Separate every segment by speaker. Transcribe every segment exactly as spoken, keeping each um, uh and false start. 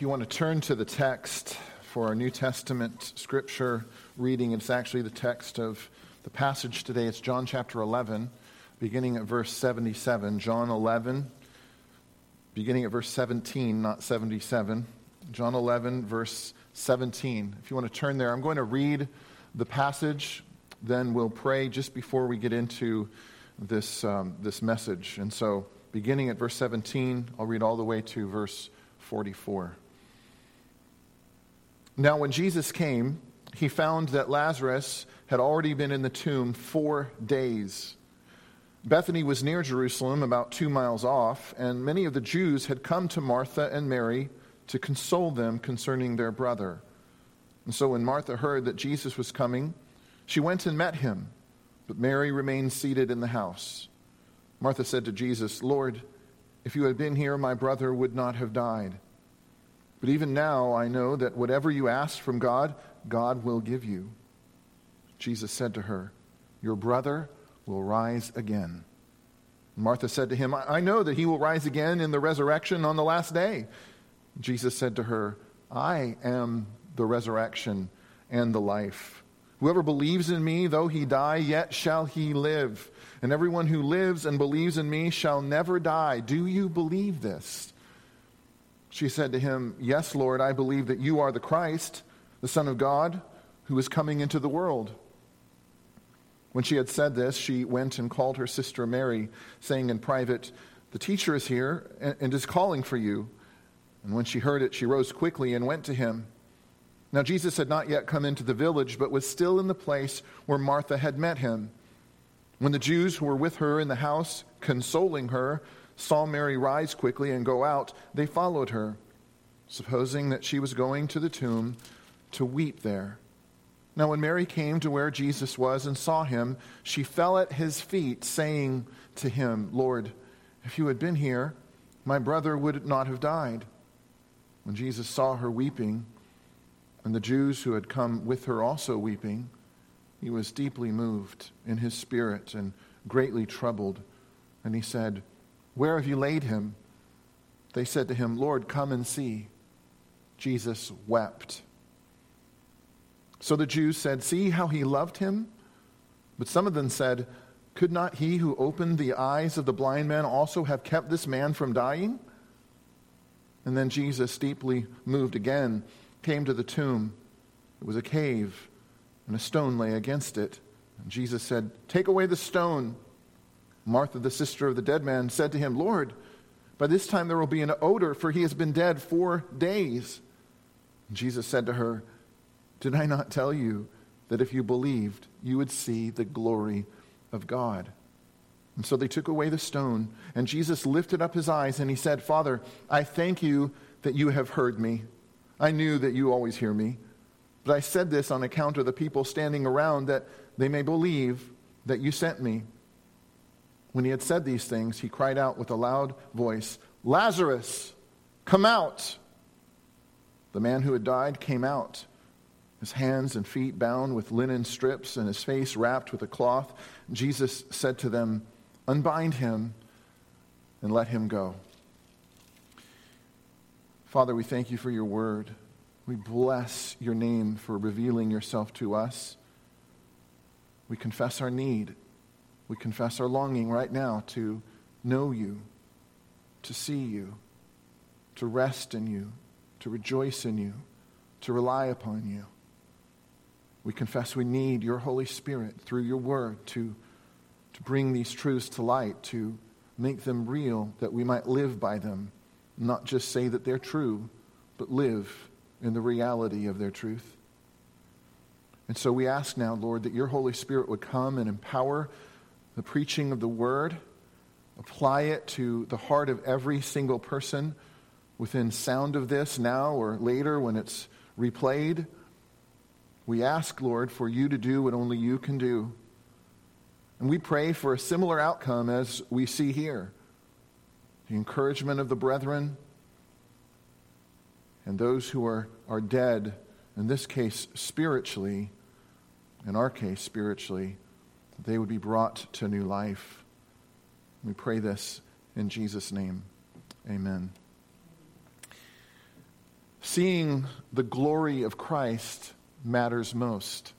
Speaker 1: If you want to turn to the text for our New Testament scripture reading, it's actually the text of the passage today. It's John chapter eleven, beginning at verse seventy-seven. John eleven, beginning at verse seventeen, not seventy-seven. John eleven, verse seventeen. If you want to turn there, I'm going to read the passage, then we'll pray just before we get into this, um, this message. And so, beginning at verse seventeen, I'll read all the way to verse forty-four. Now when Jesus came, he found that Lazarus had already been in the tomb four days. Bethany was near Jerusalem, about two miles off, and many of the Jews had come to Martha and Mary to console them concerning their brother. And so when Martha heard that Jesus was coming, she went and met him, but Mary remained seated in the house. Martha said to Jesus, "Lord, if you had been here, my brother would not have died. But even now I know that whatever you ask from God, God will give you." Jesus said to her, "Your brother will rise again." Martha said to him, "I know that he will rise again in the resurrection on the last day." Jesus said to her, "I am the resurrection and the life. Whoever believes in me, though he die, yet shall he live. And everyone who lives and believes in me shall never die. Do you believe this?" She said to him, "Yes, Lord, I believe that you are the Christ, the Son of God, who is coming into the world." When she had said this, she went and called her sister Mary, saying in private, "The teacher is here and is calling for you." And when she heard it, she rose quickly and went to him. Now Jesus had not yet come into the village, but was still in the place where Martha had met him. When the Jews who were with her in the house, consoling her, saw Mary rise quickly and go out, they followed her, supposing that she was going to the tomb to weep there. Now when Mary came to where Jesus was and saw him, she fell at his feet, saying to him, "Lord, if you had been here, my brother would not have died." When Jesus saw her weeping, and the Jews who had come with her also weeping, he was deeply moved in his spirit and greatly troubled. And he said, "Where have you laid him?" They said to him, "Lord, come and see." Jesus wept. So the Jews said, "See how he loved him?" But some of them said, "Could not he who opened the eyes of the blind man also have kept this man from dying?" And then Jesus, deeply moved again, came to the tomb. It was a cave, and a stone lay against it. And Jesus said, "Take away the stone." Martha, the sister of the dead man, said to him, "Lord, by this time there will be an odor, for he has been dead four days." And Jesus said to her, "Did I not tell you that if you believed, you would see the glory of God?" And so they took away the stone, and Jesus lifted up his eyes, and he said, "Father, I thank you that you have heard me. I knew that you always hear me, but I said this on account of the people standing around, that they may believe that you sent me." When he had said these things, he cried out with a loud voice, "Lazarus, come out!" The man who had died came out, his hands and feet bound with linen strips and his face wrapped with a cloth. Jesus said to them, "Unbind him and let him go." Father, we thank you for your word. We bless your name for revealing yourself to us. We confess our need. We confess our longing right now to know you, to see you, to rest in you, to rejoice in you, to rely upon you. We confess we need your Holy Spirit through your word to, to bring these truths to light, to make them real, that we might live by them, not just say that they're true, but live in the reality of their truth. And so we ask now, Lord, that your Holy Spirit would come and empower the preaching of the word, apply it to the heart of every single person within sound of this now or later when it's replayed. We ask, Lord, for you to do what only you can do. And we pray for a similar outcome as we see here. The encouragement of the brethren and those who are, are dead, in this case spiritually, in our case spiritually, they would be brought to new life. We pray this in Jesus' name. Amen. seeing the glory of Christ matters most.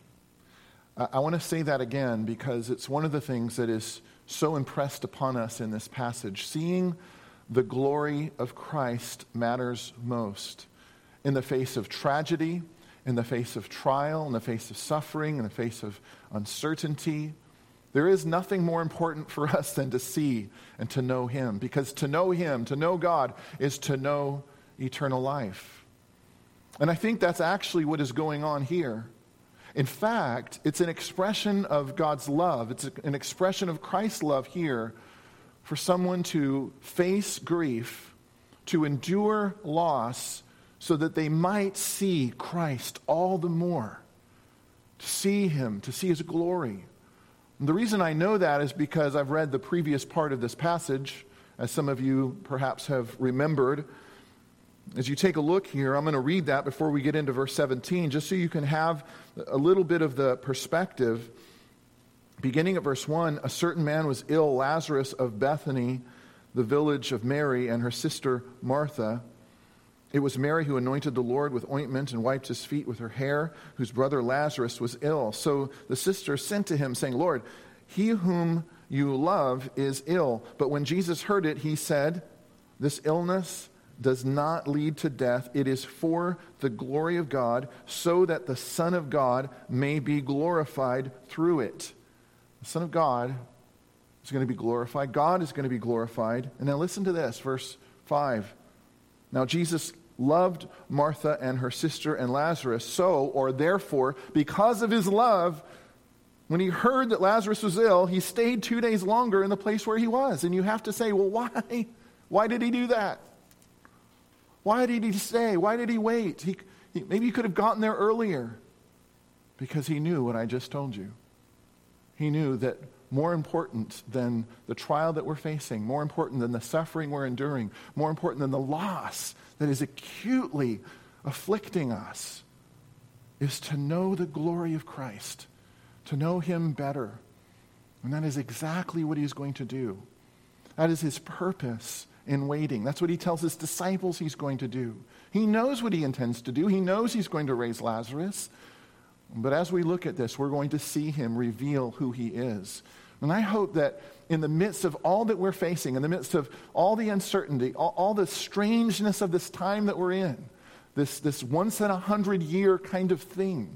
Speaker 1: I, I want to say that again because it's one of the things that is so impressed upon us in this passage. Seeing the glory of Christ matters most. In the face of tragedy, in the face of trial, in the face of suffering, in the face of uncertainty, there is nothing more important for us than to see and to know Him. Because to know Him, to know God, is to know eternal life. And I think that's actually what is going on here. In fact, it's an expression of God's love. It's an expression of Christ's love here for someone to face grief, to endure loss, so that they might see Christ all the more, to see Him, to see His glory. And the reason I know that is because I've read the previous part of this passage, as some of you perhaps have remembered. As you take a look here, I'm going to read that before we get into verse seventeen, just so you can have a little bit of the perspective. Beginning at verse one, a certain man was ill, Lazarus of Bethany, the village of Mary and her sister Martha. It was Mary who anointed the Lord with ointment and wiped his feet with her hair, whose brother Lazarus was ill. So the sister sent to him, saying, Lord, he whom you love is ill. But when Jesus heard it, he said, this illness does not lead to death. It is for the glory of God, so that the Son of God may be glorified through it. The Son of God is going to be glorified. God is going to be glorified. And now listen to this, verse five. Now Jesus loved Martha and her sister and Lazarus. So, or therefore, because of his love, when he heard that Lazarus was ill, he stayed two days longer in the place where he was. And you have to say, well, why? Why did he do that? Why did he stay? Why did he wait? He, he, maybe he could have gotten there earlier. Because he knew what I just told you. He knew that more important than the trial that we're facing, more important than the suffering we're enduring, more important than the loss that is acutely afflicting us, is to know the glory of Christ, to know Him better. And that is exactly what He's going to do. That is His purpose in waiting. That's what He tells His disciples He's going to do. He knows what He intends to do. He knows He's going to raise Lazarus. But as we look at this, we're going to see Him reveal who He is. And I hope that in the midst of all that we're facing, in the midst of all the uncertainty, all, all the strangeness of this time that we're in, this, this once in a hundred year kind of thing,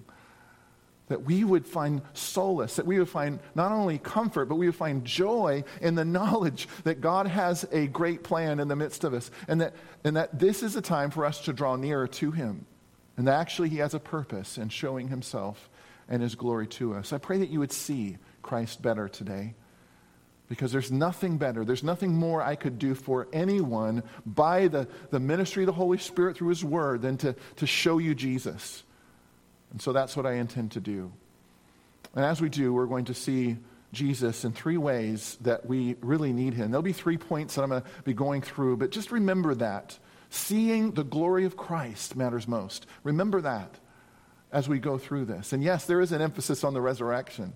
Speaker 1: that we would find solace, that we would find not only comfort, but we would find joy in the knowledge that God has a great plan in the midst of us, and that, and that this is a time for us to draw nearer to Him, and that actually He has a purpose in showing Himself and His glory to us. I pray that you would see Christ better today, because there's nothing better, there's nothing more I could do for anyone by the, the ministry of the Holy Spirit through His Word than to, to show you Jesus. And so that's what I intend to do. And as we do, we're going to see Jesus in three ways that we really need Him. There'll be three points that I'm going to be going through, but just remember that. Seeing the glory of Christ matters most. Remember that as we go through this. And yes, there is an emphasis on the resurrection.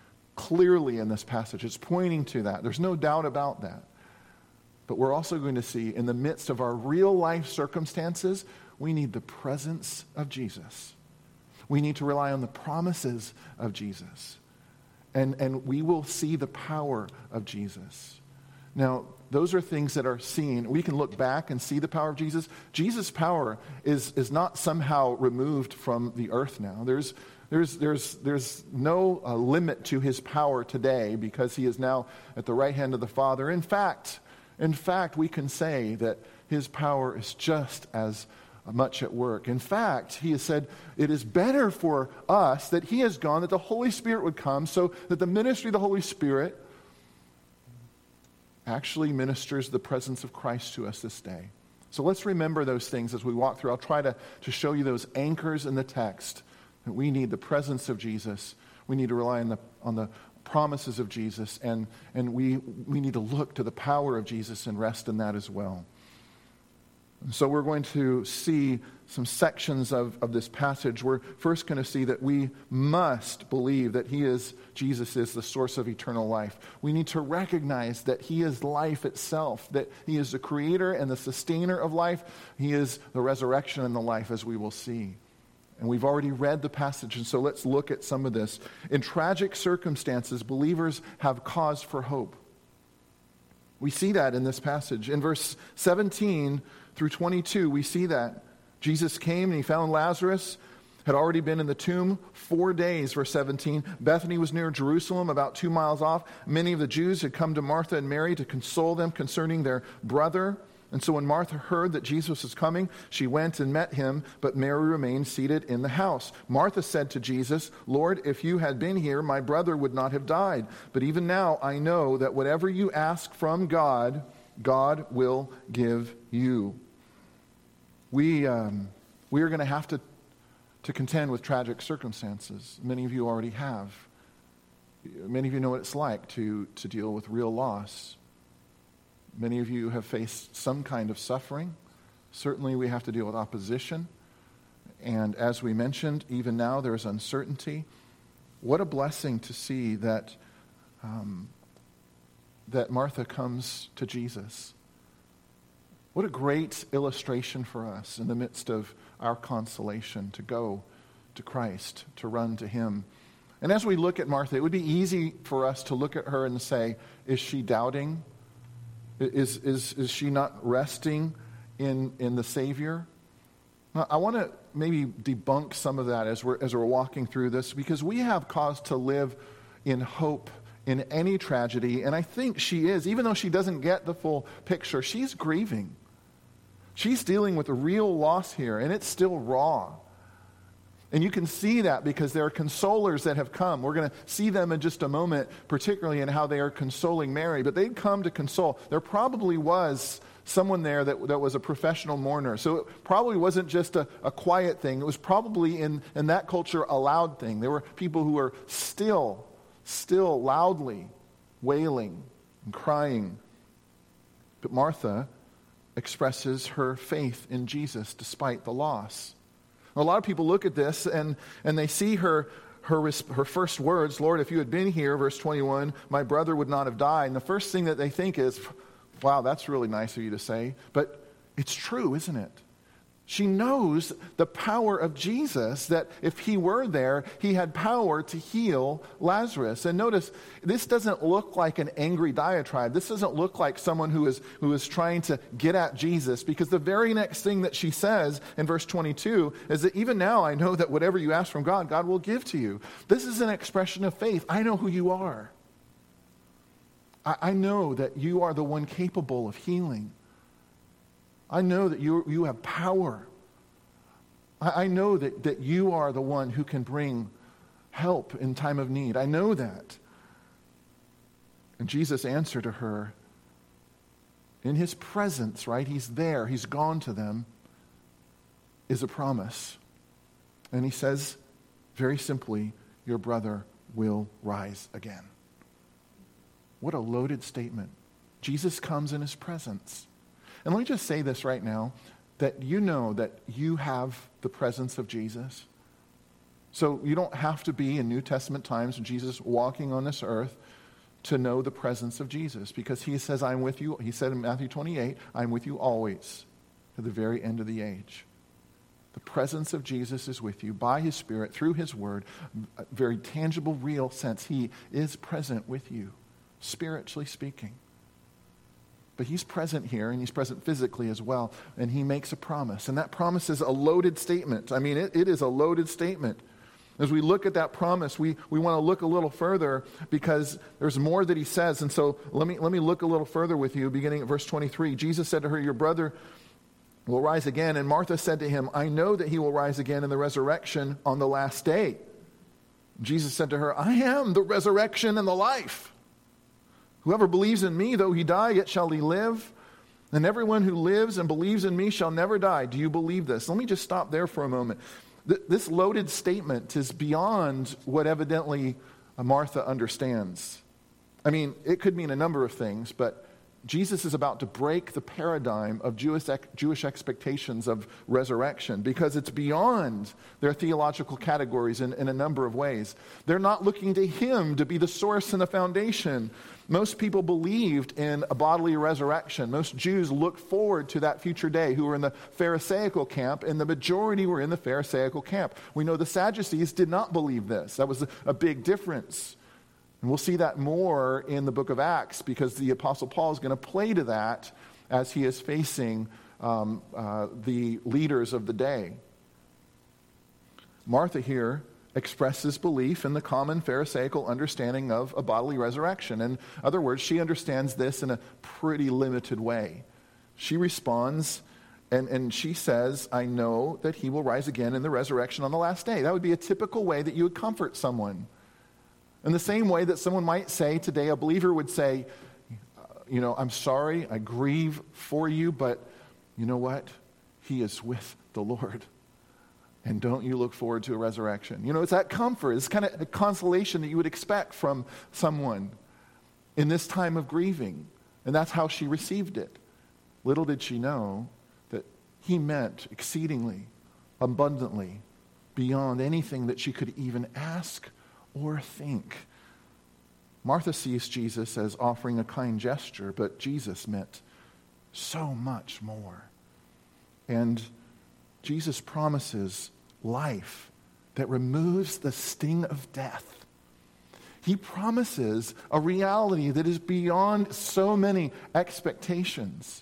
Speaker 1: Clearly in this passage, it's pointing to that. There's no doubt about that. But we're also going to see in the midst of our real life circumstances, we need the presence of Jesus. We need to rely on the promises of Jesus. And, and we will see the power of Jesus. Now, those are things that are seen. We can look back and see the power of Jesus. Jesus' power is, is not somehow removed from the earth now. There's, there's, there's, there's no uh, limit to His power today because He is now at the right hand of the Father. In fact, in fact, we can say that His power is just as much at work. In fact, He has said it is better for us that He has gone, that the Holy Spirit would come, so that the ministry of the Holy Spirit actually ministers the presence of Christ to us this day. So let's remember those things as we walk through. I'll try to, to show you those anchors in the text, that we need the presence of Jesus. We need to rely on the, on the promises of Jesus, and, and we, we need to look to the power of Jesus and rest in that as well. So we're going to see some sections of, of this passage. We're first going to see that we must believe that he is, Jesus is the source of eternal life. We need to recognize that he is life itself, that he is the creator and the sustainer of life. He is the resurrection and the life, as we will see. And we've already read the passage, and so let's look at some of this. In tragic circumstances, believers have cause for hope. We see that in this passage. In verse seventeen through twenty-two, we see that. Jesus came and he found Lazarus, had already been in the tomb four days, verse seventeen. Bethany was near Jerusalem, about two miles off. Many of the Jews had come to Martha and Mary to console them concerning their brother. And so when Martha heard that Jesus was coming, she went and met him, but Mary remained seated in the house. Martha said to Jesus, "Lord, if you had been here, my brother would not have died. But even now I know that whatever you ask from God, God will give you." We, um, we are going to have to, to contend with tragic circumstances. Many of you already have. Many of you know what it's like to, to deal with real loss. Many of you have faced some kind of suffering. Certainly we have to deal with opposition. And as we mentioned, even now there is uncertainty. What a blessing to see that, um, that Martha comes to Jesus. What a great illustration for us in the midst of our consolation to go to Christ, to run to him. And as we look at Martha, it would be easy for us to look at her and say, is she doubting? Is, is, is she not resting in, in the Savior? Now, I want to maybe debunk some of that as we're, as we're walking through this, because we have cause to live in hope in any tragedy. And I think she is, even though she doesn't get the full picture, she's grieving. She's dealing with a real loss here, and it's still raw. And you can see that because there are consolers that have come. We're going to see them in just a moment, particularly in how they are consoling Mary. But they'd come to console. There probably was someone there that, that was a professional mourner. So it probably wasn't just a, a quiet thing. It was probably in, in that culture a loud thing. There were people who were still, still loudly wailing and crying. But Martha expresses her faith in Jesus despite the loss. A lot of people look at this and, and they see her, her, her first words, "Lord, if you had been here," verse twenty-one, "my brother would not have died." And the first thing that they think is, wow, that's really nice of you to say. But it's true, isn't it? She knows the power of Jesus, that if he were there, he had power to heal Lazarus. And notice, this doesn't look like an angry diatribe. This doesn't look like someone who is, who is trying to get at Jesus, because the very next thing that she says in verse twenty-two is that even now I know that whatever you ask from God, God will give to you. This is an expression of faith. I know who you are. I, I know that you are the one capable of healing. I know that you, you have power. I, I know that, that you are the one who can bring help in time of need. I know that. And Jesus answered to her in his presence, right? He's there. He's gone to them, is a promise. And he says very simply, your brother will rise again. What a loaded statement. Jesus comes in his presence. And let me just say this right now, that you know that you have the presence of Jesus. So you don't have to be in New Testament times, Jesus walking on this earth, to know the presence of Jesus. Because he says, I'm with you. He said in Matthew twenty-eight, I'm with you always to the very end of the age. The presence of Jesus is with you by his Spirit, through his word, a very tangible, real sense. He is present with you, spiritually speaking. But he's present here, and he's present physically as well, and he makes a promise. And that promise is a loaded statement. I mean, it, it is a loaded statement. As we look at that promise, we, we want to look a little further, because there's more that he says. And so let me, let me look a little further with you, beginning at verse twenty-three. Jesus said to her, your brother will rise again. And Martha said to him, I know that he will rise again in the resurrection on the last day. Jesus said to her, I am the resurrection and the life. Whoever believes in me, though he die, yet shall he live. And everyone who lives and believes in me shall never die. Do you believe this? Let me just stop there for a moment. Th- this loaded statement is beyond what evidently Martha understands. I mean, it could mean a number of things, but Jesus is about to break the paradigm of Jewish, Jewish expectations of resurrection because it's beyond their theological categories in, in a number of ways. They're not looking to him to be the source and the foundation. Most people believed in a bodily resurrection. Most Jews looked forward to that future day who were in the Pharisaical camp, and the majority were in the Pharisaical camp. We know the Sadducees did not believe this. That was a, a big difference. And we'll see that more in the book of Acts because the Apostle Paul is going to play to that as he is facing um, uh, the leaders of the day. Martha here expresses belief in the common Pharisaical understanding of a bodily resurrection. In other words, she understands this in a pretty limited way. She responds and, and she says, I know that he will rise again in the resurrection on the last day. That would be a typical way that you would comfort someone. In the same way that someone might say today, a believer would say, you know, I'm sorry, I grieve for you, but you know what? He is with the Lord. And don't you look forward to a resurrection? You know, it's that comfort, it's kind of a consolation that you would expect from someone in this time of grieving. And that's how she received it. Little did she know that he meant exceedingly, abundantly, beyond anything that she could even ask or think. Martha sees Jesus as offering a kind gesture, but Jesus meant so much more. And Jesus promises life that removes the sting of death. He promises a reality that is beyond so many expectations.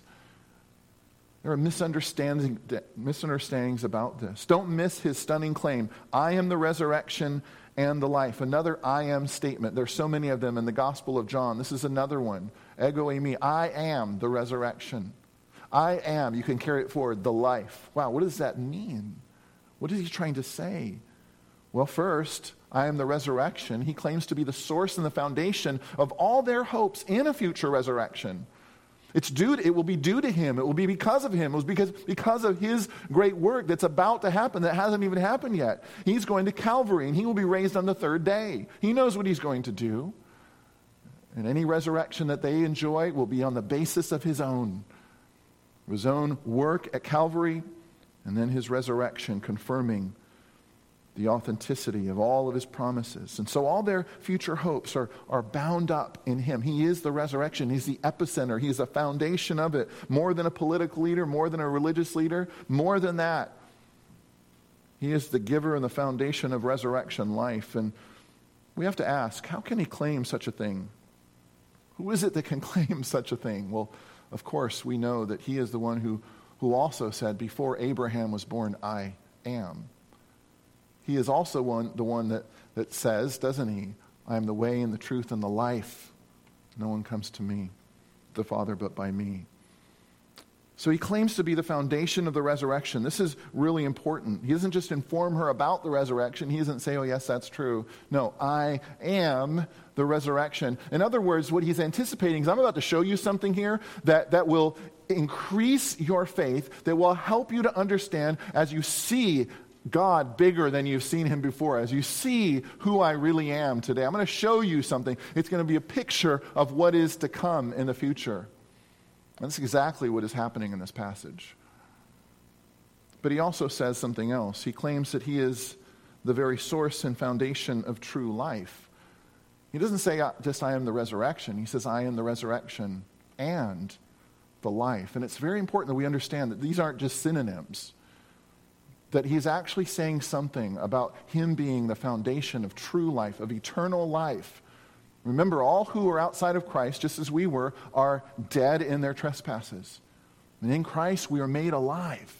Speaker 1: There are misunderstandings, misunderstandings about this. Don't miss his stunning claim, I am the resurrection and the life. Another I am statement. There's so many of them in the Gospel of John. This is another one. Ego eimi, I am the resurrection. I am, you can carry it forward, the life. Wow, what does that mean? What is he trying to say? Well, first, I am the resurrection. He claims to be the source and the foundation of all their hopes in a future resurrection. It's due. It will be due to him. It will be because of him. It was because, because of his great work that's about to happen that hasn't even happened yet. He's going to Calvary, and he will be raised on the third day. He knows what he's going to do. And any resurrection that they enjoy will be on the basis of his own. His own work at Calvary, and then his resurrection confirming the authenticity of all of his promises. And so all their future hopes are, are bound up in him. He is the resurrection. He's the epicenter. He's the foundation of it. More than a political leader, more than a religious leader, more than that. He is the giver and the foundation of resurrection life. And we have to ask, how can he claim such a thing? Who is it that can claim such a thing? Well, of course, we know that he is the one who, who also said, before Abraham was born, I am. He is also one, the one that, that says, doesn't he, I am the way and the truth and the life. No one comes to me, the Father, but by me. So he claims to be the foundation of the resurrection. This is really important. He doesn't just inform her about the resurrection. He doesn't say, oh, yes, that's true. No, I am the resurrection. In other words, what he's anticipating is I'm about to show you something here that, that will increase your faith, that will help you to understand as you see God bigger than you've seen him before, as you see who I really am today. I'm going to show you something. It's going to be a picture of what is to come in the future. And that's exactly what is happening in this passage. But he also says something else. He claims that he is the very source and foundation of true life. He doesn't say just I am the resurrection. He says I am the resurrection and the life. And it's very important that we understand that these aren't just synonyms. That he's actually saying something about him being the foundation of true life, of eternal life. Remember, all who are outside of Christ, just as we were, are dead in their trespasses. And in Christ we are made alive,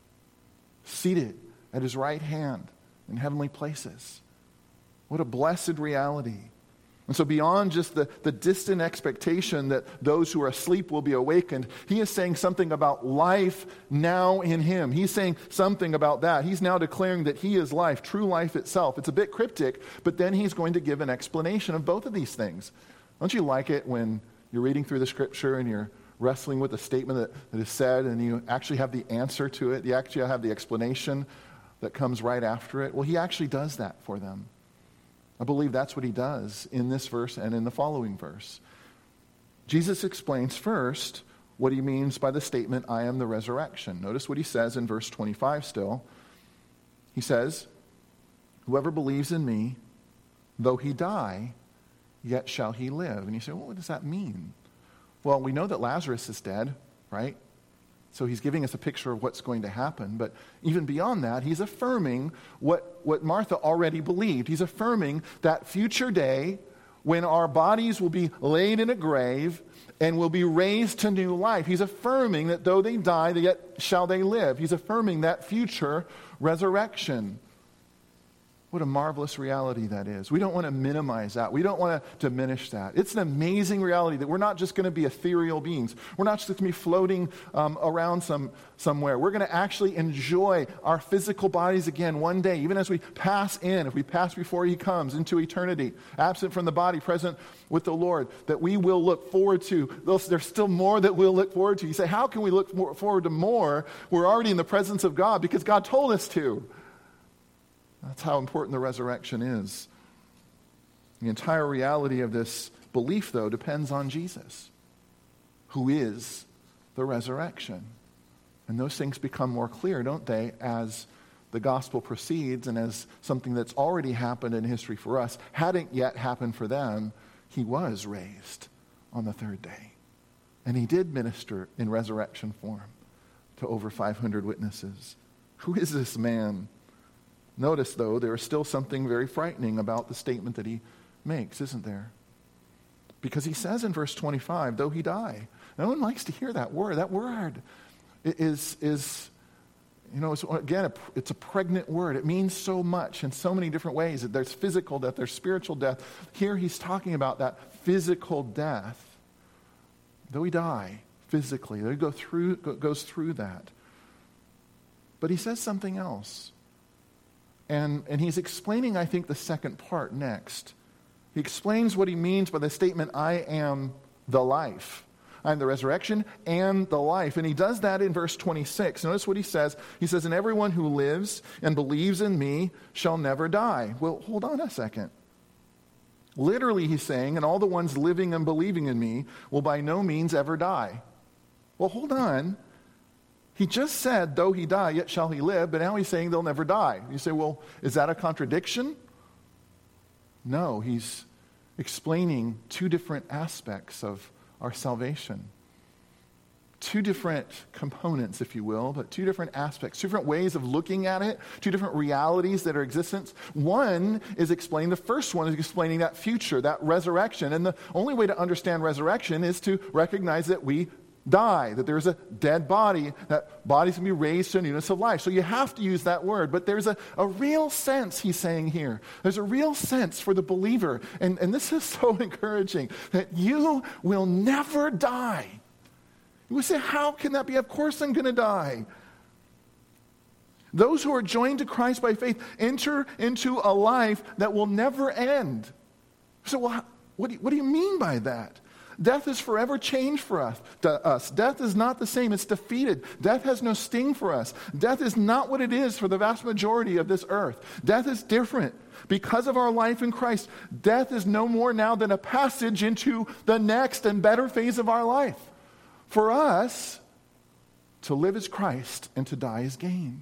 Speaker 1: seated at his right hand in heavenly places. What a blessed reality. And so beyond just the, the distant expectation that those who are asleep will be awakened, he is saying something about life now in him. He's saying something about that. He's now declaring that he is life, true life itself. It's a bit cryptic, but then he's going to give an explanation of both of these things. Don't you like it when you're reading through the scripture and you're wrestling with a statement that, that is said and you actually have the answer to it? You actually have the explanation that comes right after it. Well, he actually does that for them. I believe that's what he does in this verse and in the following verse. Jesus explains first what he means by the statement, I am the resurrection. Notice what he says in verse twenty-five still. He says, whoever believes in me, though he die, yet shall he live. And you say, well, what does that mean? Well, we know that Lazarus is dead, right? So he's giving us a picture of what's going to happen. But even beyond that, he's affirming what, what Martha already believed. He's affirming that future day when our bodies will be laid in a grave and will be raised to new life. He's affirming that though they die, yet shall they live. He's affirming that future resurrection. What a marvelous reality that is. We don't want to minimize that. We don't want to diminish that. It's an amazing reality that we're not just going to be ethereal beings. We're not just going to be floating um, around some somewhere. We're going to actually enjoy our physical bodies again one day, even as we pass in, if we pass before he comes into eternity, absent from the body, present with the Lord, that we will look forward to. There's still more that we'll look forward to. You say, how can we look more, forward to more? We're already in the presence of God because God told us to. That's how important the resurrection is. The entire reality of this belief, though, depends on Jesus, who is the resurrection. And those things become more clear, don't they, as the gospel proceeds and as something that's already happened in history for us hadn't yet happened for them. He was raised on the third day. And he did minister in resurrection form to over five hundred witnesses. Who is this man? Notice, though, there is still something very frightening about the statement that he makes, isn't there? Because he says in verse twenty-five, though he die. No one likes to hear that word. That word is, is you know, it's, again, it's a pregnant word. It means so much in so many different ways. There's physical death, there's spiritual death. Here he's talking about that physical death. Though he die physically, though he go through, goes through that. But he says something else. And, and he's explaining, I think, the second part next. He explains what he means by the statement, I am the life. I am the resurrection and the life. And he does that in verse twenty-six. Notice what he says. He says, and everyone who lives and believes in me shall never die. Well, hold on a second. Literally, he's saying, and all the ones living and believing in me will by no means ever die. Well, hold on. He just said, though he die, yet shall he live, but now he's saying they'll never die. You say, well, is that a contradiction? No, he's explaining two different aspects of our salvation. Two different components, if you will, but two different aspects, two different ways of looking at it, two different realities that are existence. One is explaining, the first one is explaining that future, that resurrection. And the only way to understand resurrection is to recognize that we die, that there's a dead body, that bodies can be raised to a newness of life. So you have to use that word. But there's a, a real sense, he's saying here. There's a real sense for the believer. And, and this is so encouraging, that you will never die. You would say, how can that be? Of course I'm going to die. Those who are joined to Christ by faith enter into a life that will never end. So well, what do you, what do you mean by that? Death is forever changed for us, to us. Death is not the same. It's defeated. Death has no sting for us. Death is not what it is for the vast majority of this earth. Death is different. Because of our life in Christ, death is no more now than a passage into the next and better phase of our life. For us, to live is Christ and to die is gain.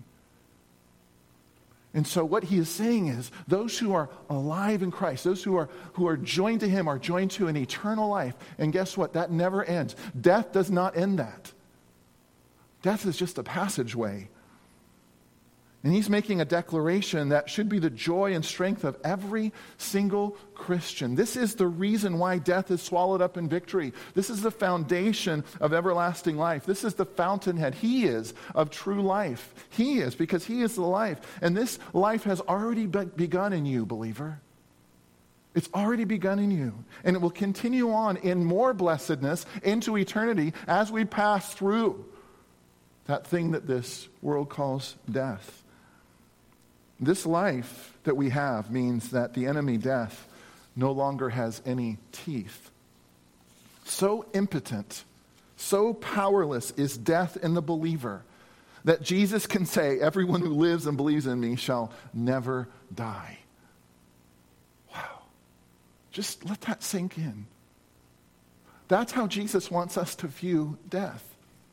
Speaker 1: And so what he is saying is, those who are alive in Christ, those who are who are joined to him are joined to an eternal life. And guess what? That never ends. Death does not end that. Death is just a passageway. And he's making a declaration that should be the joy and strength of every single Christian. This is the reason why death is swallowed up in victory. This is the foundation of everlasting life. This is the fountainhead. He is of true life. He is, because he is the life. And this life has already be- begun in you, believer. It's already begun in you. And it will continue on in more blessedness into eternity as we pass through that thing that this world calls death. This life that we have means that the enemy, death, no longer has any teeth. So impotent, so powerless is death in the believer that Jesus can say, everyone who lives and believes in me shall never die. Wow. Just let that sink in. That's how Jesus wants us to view death.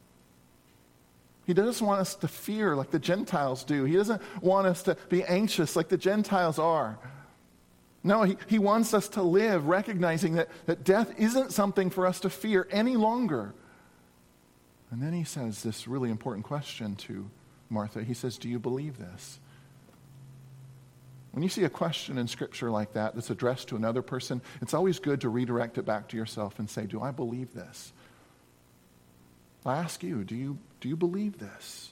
Speaker 1: He doesn't want us to fear like the Gentiles do. He doesn't want us to be anxious like the Gentiles are. No, he, he wants us to live recognizing that, that death isn't something for us to fear any longer. And then he says this really important question to Martha. He says, do you believe this? When you see a question in Scripture like that that's addressed to another person, it's always good to redirect it back to yourself and say, do I believe this? I ask you, do you, do you believe this?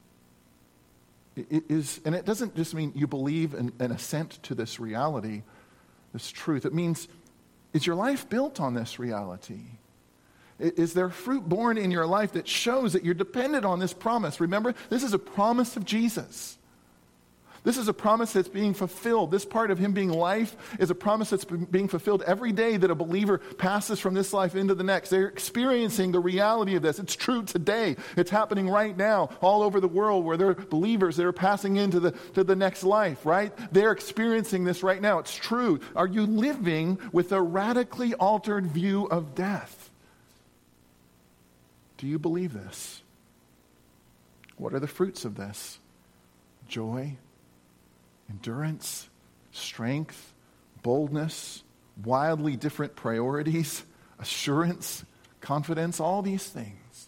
Speaker 1: It, it is, and it doesn't just mean you believe and, and assent to this reality, this truth. It means, is your life built on this reality? Is there fruit born in your life that shows that you're dependent on this promise? Remember, this is a promise of Jesus. This is a promise that's being fulfilled. This part of him being life is a promise that's being fulfilled every day that a believer passes from this life into the next. They're experiencing the reality of this. It's true today. It's happening right now all over the world where there are believers that are passing into the, to the next life, right? They're experiencing this right now. It's true. Are you living with a radically altered view of death? Do you believe this? What are the fruits of this? Joy, endurance, strength, boldness, wildly different priorities, assurance, confidence, all these things.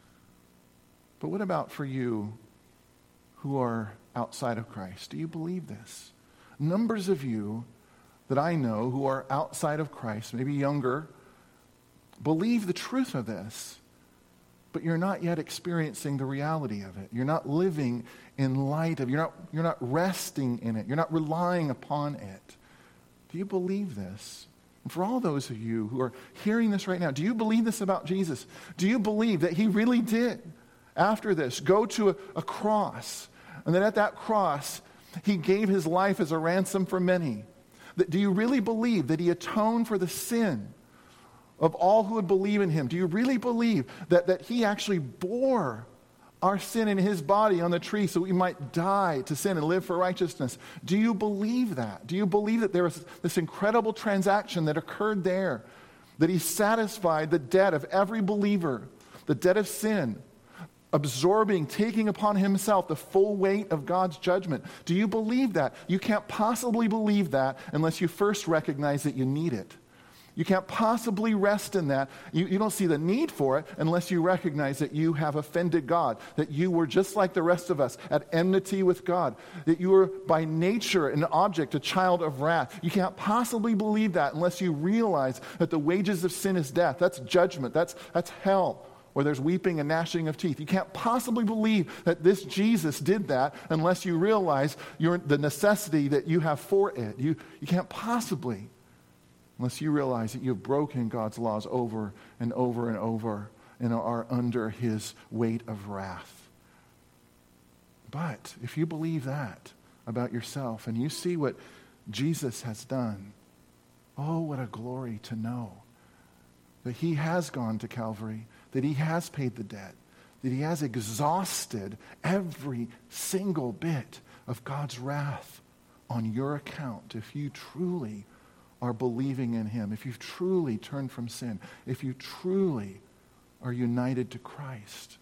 Speaker 1: But what about for you who are outside of Christ? Do you believe this? Numbers of you that I know who are outside of Christ, maybe younger, believe the truth of this, but you're not yet experiencing the reality of it. You're not living in light of it. You're not, you're not resting in it. You're not relying upon it. Do you believe this? And for all those of you who are hearing this right now, do you believe this about Jesus? Do you believe that he really did, after this, go to a, a cross, and that at that cross, he gave his life as a ransom for many? That, do you really believe that he atoned for the sin of all who would believe in him? Do you really believe that, that he actually bore our sin in his body on the tree so we might die to sin and live for righteousness? Do you believe that? Do you believe that there was this incredible transaction that occurred there? That he satisfied the debt of every believer, the debt of sin, absorbing, taking upon himself the full weight of God's judgment? Do you believe that? You can't possibly believe that unless you first recognize that you need it. You can't possibly rest in that. You, you don't see the need for it unless you recognize that you have offended God, that you were just like the rest of us, at enmity with God, that you were by nature an object, a child of wrath. You can't possibly believe that unless you realize that the wages of sin is death. That's judgment. That's, that's hell, where there's weeping and gnashing of teeth. You can't possibly believe that this Jesus did that unless you realize you're, the necessity that you have for it. You, you can't possibly, unless you realize that you've broken God's laws over and over and over and are under his weight of wrath. But if you believe that about yourself and you see what Jesus has done, oh, what a glory to know that he has gone to Calvary, that he has paid the debt, that he has exhausted every single bit of God's wrath on your account if you truly are believing in him, if you've truly turned from sin, if you truly are united to Christ.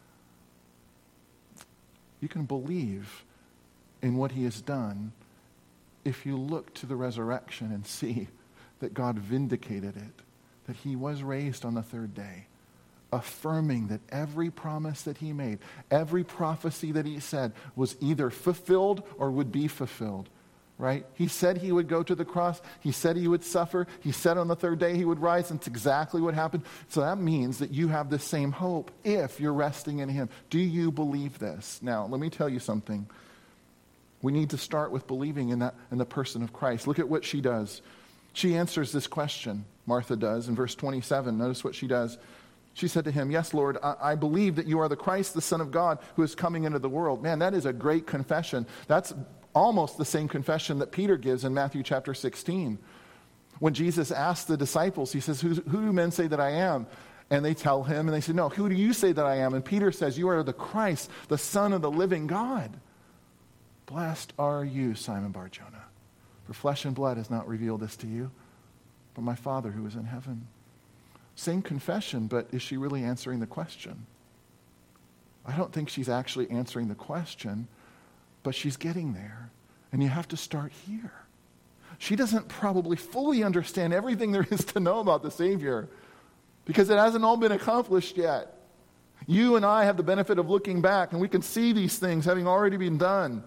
Speaker 1: You can believe in what he has done if you look to the resurrection and see that God vindicated it, that he was raised on the third day, affirming that every promise that he made, every prophecy that he said was either fulfilled or would be fulfilled. Right? He said he would go to the cross. He said he would suffer. He said on the third day he would rise, and it's exactly what happened. So that means that you have the same hope if you're resting in him. Do you believe this? Now, let me tell you something. We need to start with believing in that in the person of Christ. Look at what she does. She answers this question, Martha does, in verse twenty-seven. Notice what she does. She said to him, "Yes, Lord, I, I believe that you are the Christ, the Son of God, who is coming into the world." Man, that is a great confession. That's almost the same confession that Peter gives in Matthew chapter sixteen. When Jesus asked the disciples, he says, who, who do men say that I am? And they tell him, and they say, no, who do you say that I am? And Peter says, you are the Christ, the Son of the living God. Blessed are you, Simon Bar-Jonah, for flesh and blood has not revealed this to you, but my Father who is in heaven. Same confession, but is she really answering the question? I don't think she's actually answering the question, but she's getting there. And you have to start here. She doesn't probably fully understand everything there is to know about the Savior because it hasn't all been accomplished yet. You and I have the benefit of looking back, and we can see these things having already been done.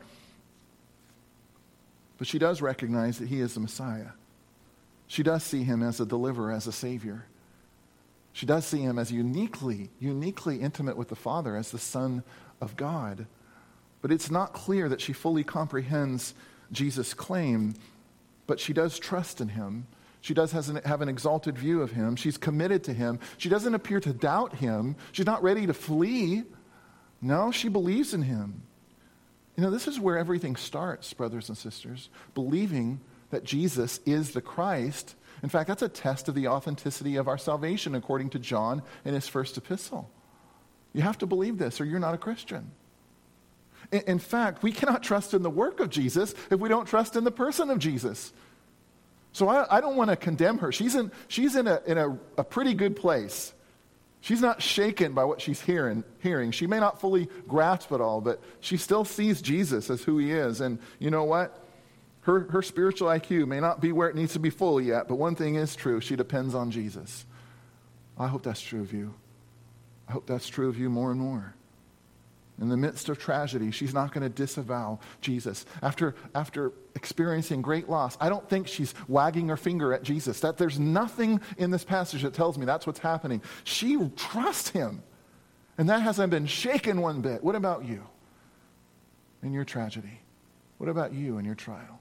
Speaker 1: But she does recognize that he is the Messiah. She does see him as a deliverer, as a Savior. She does see him as uniquely, uniquely intimate with the Father, as the Son of God. But it's not clear that she fully comprehends Jesus' claim, but she does trust in him. She does has an, have an exalted view of him. She's committed to him. She doesn't appear to doubt him. She's not ready to flee. No, she believes in him. You know, this is where everything starts, brothers and sisters, believing that Jesus is the Christ. In fact, that's a test of the authenticity of our salvation, according to John in his first epistle. You have to believe this, or you're not a Christian. In, in fact, we cannot trust in the work of Jesus if we don't trust in the person of Jesus. So I, I don't want to condemn her. She's in, she's in, a, in a, a pretty good place. She's not shaken by what she's hearing, hearing. She may not fully grasp it all, but she still sees Jesus as who he is. And you know what? Her, her spiritual I Q may not be where it needs to be full yet, but one thing is true. She depends on Jesus. I hope that's true of you. I hope that's true of you more and more. In the midst of tragedy, she's not going to disavow Jesus. After, after experiencing great loss, I don't think she's wagging her finger at Jesus. That there's nothing in this passage that tells me that's what's happening. She trusts him, and that hasn't been shaken one bit. What about you in your tragedy? What about you in your trial?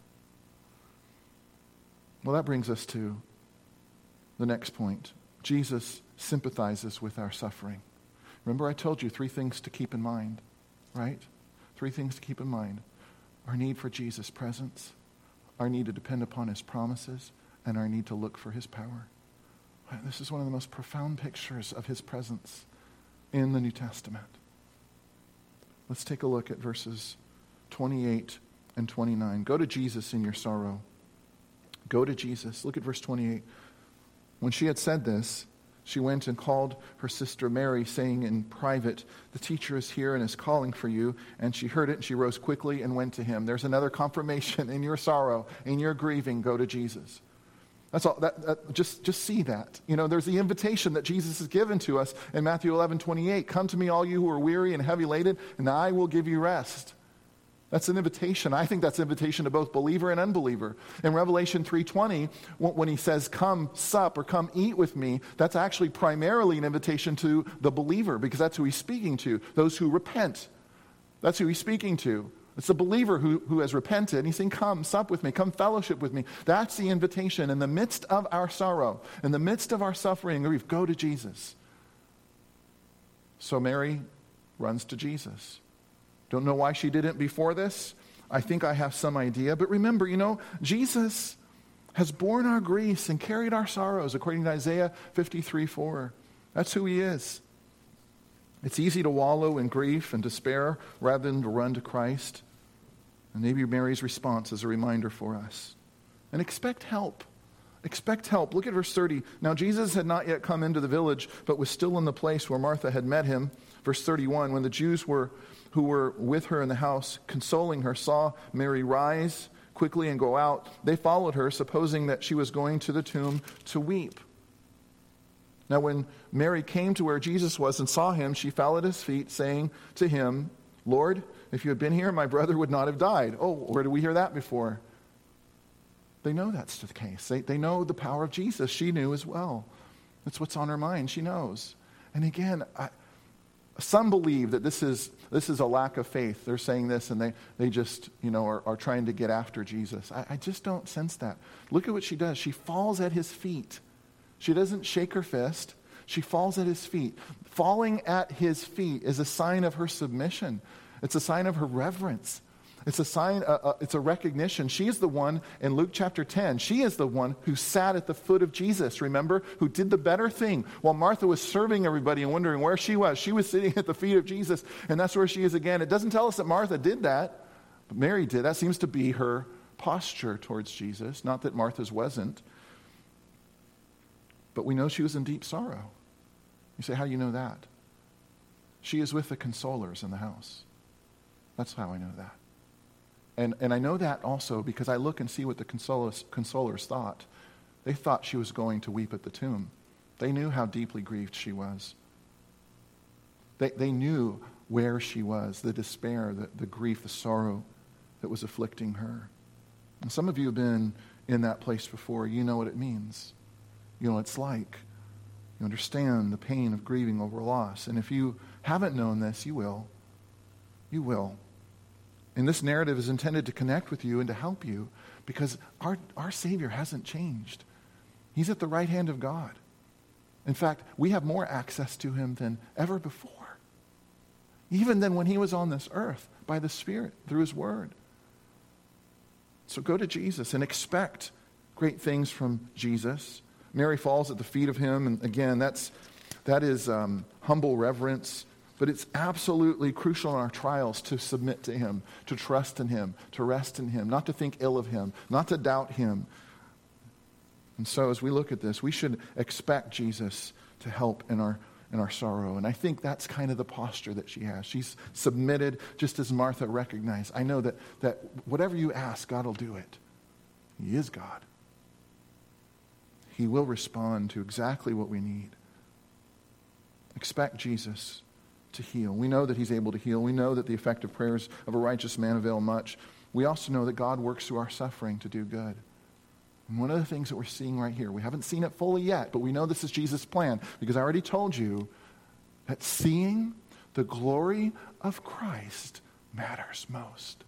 Speaker 1: Well, that brings us to the next point. Jesus sympathizes with our suffering. Remember, I told you three things to keep in mind, right? Three things to keep in mind. Our need for Jesus' presence, our need to depend upon his promises, and our need to look for his power. This is one of the most profound pictures of his presence in the New Testament. Let's take a look at verses twenty-eight and twenty-nine. Go to Jesus in your sorrow. Go to Jesus. Look at verse twenty-eight. When she had said this, she went and called her sister Mary, saying in private, "The teacher is here and is calling for you." And she heard it, and she rose quickly and went to him. There's another confirmation in your sorrow, in your grieving, go to Jesus. That's all. That, that, just, just see that. You know, there's the invitation that Jesus has given to us in Matthew eleven twenty-eight. Come to me, all you who are weary and heavy laden, and I will give you rest. That's an invitation. I think that's an invitation to both believer and unbeliever. In Revelation three twenty, when he says, come sup or come eat with me, that's actually primarily an invitation to the believer, because that's who he's speaking to, those who repent. That's who he's speaking to. It's the believer who, who has repented. And he's saying, come sup with me, come fellowship with me. That's the invitation. In the midst of our sorrow, in the midst of our suffering and grief, go to Jesus. So Mary runs to Jesus. Don't know why she didn't before this. I think I have some idea. But remember, you know, Jesus has borne our griefs and carried our sorrows, according to Isaiah fifty-three four. That's who he is. It's easy to wallow in grief and despair rather than to run to Christ. And maybe Mary's response is a reminder for us. And expect help. Expect help. Look at verse thirty. Now Jesus had not yet come into the village, but was still in the place where Martha had met him. Verse thirty-one, when the Jews were who were with her in the house, consoling her, saw Mary rise quickly and go out, they followed her, supposing that she was going to the tomb to weep. Now when Mary came to where Jesus was and saw him, she fell at his feet, saying to him, Lord, if you had been here, my brother would not have died. Oh, where did we hear that before? They know that's the case. They, they know the power of Jesus. She knew as well. That's what's on her mind. She knows. And again, I, some believe that this is this is a lack of faith. They're saying this and they, they just, you know, are, are trying to get after Jesus. I, I just don't sense that. Look at what she does. She falls at his feet. She doesn't shake her fist. She falls at his feet. Falling at his feet is a sign of her submission. It's a sign of her reverence. It's a sign, uh, uh, it's a recognition. She is the one in Luke chapter ten. She is the one who sat at the foot of Jesus, remember? Who did the better thing. While Martha was serving everybody and wondering where she was, she was sitting at the feet of Jesus, and that's where she is again. It doesn't tell us that Martha did that, but Mary did. That seems to be her posture towards Jesus, not that Martha's wasn't. but we know she was in deep sorrow. You say, how do you know that? She is with the consolers in the house. That's how I know that. And and I know that also because I look and see what the consolers, consolers thought. They thought she was going to weep at the tomb. They knew how deeply grieved she was. They, they knew where she was, the despair, the, the grief, the sorrow that was afflicting her. And some of you have been in that place before. You know what it means. You know what it's like. You understand the pain of grieving over loss. And if you haven't known this, you will. You will. And this narrative is intended to connect with you and to help you because our, our Savior hasn't changed. He's at the right hand of God. In fact, we have more access to him than ever before. Even than when he was on this earth by the Spirit through his word. So go to Jesus and expect great things from Jesus. Mary falls at the feet of him, and again, that's that is um, humble reverence, but it's absolutely crucial in our trials to submit to him, to trust in him, to rest in him, not to think ill of him, not to doubt him. And so as we look at this, we should expect Jesus to help in our in our sorrow. And I think that's kind of the posture that she has. She's submitted, just as Martha recognized. I know that, that whatever you ask, God will do it. He is God. He will respond to exactly what we need. Expect Jesus to heal. We know that he's able to heal. We know that the effective prayers of a righteous man avail much. We also know that God works through our suffering to do good. And one of the things that we're seeing right here, we haven't seen it fully yet, but we know this is Jesus' plan because I already told you that seeing the glory of Christ matters most.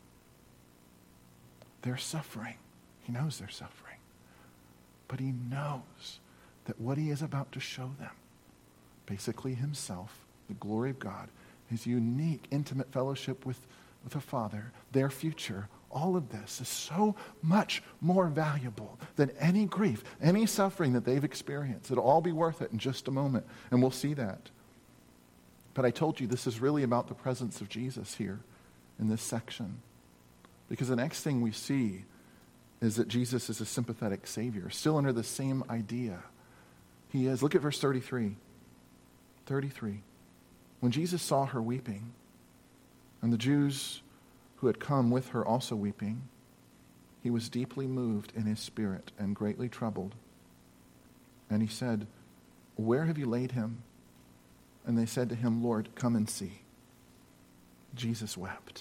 Speaker 1: They're suffering. He knows they're suffering. But he knows that what he is about to show them, basically himself, the glory of God, his unique, intimate fellowship with, with the Father, their future, all of this is so much more valuable than any grief, any suffering that they've experienced. It'll all be worth it in just a moment, and we'll see that. But I told you this is really about the presence of Jesus here in this section. Because the next thing we see is that Jesus is a sympathetic Savior, still under the same idea. He is. Look at verse thirty-three. thirty-three. When Jesus saw her weeping, and the Jews who had come with her also weeping, he was deeply moved in his spirit and greatly troubled. And he said, "Where have you laid him?" And they said to him, "Lord, come and see." Jesus wept.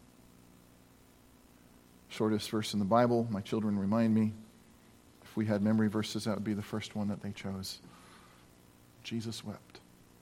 Speaker 1: Shortest verse in the Bible. My children remind me, if we had memory verses, that would be the first one that they chose. Jesus wept.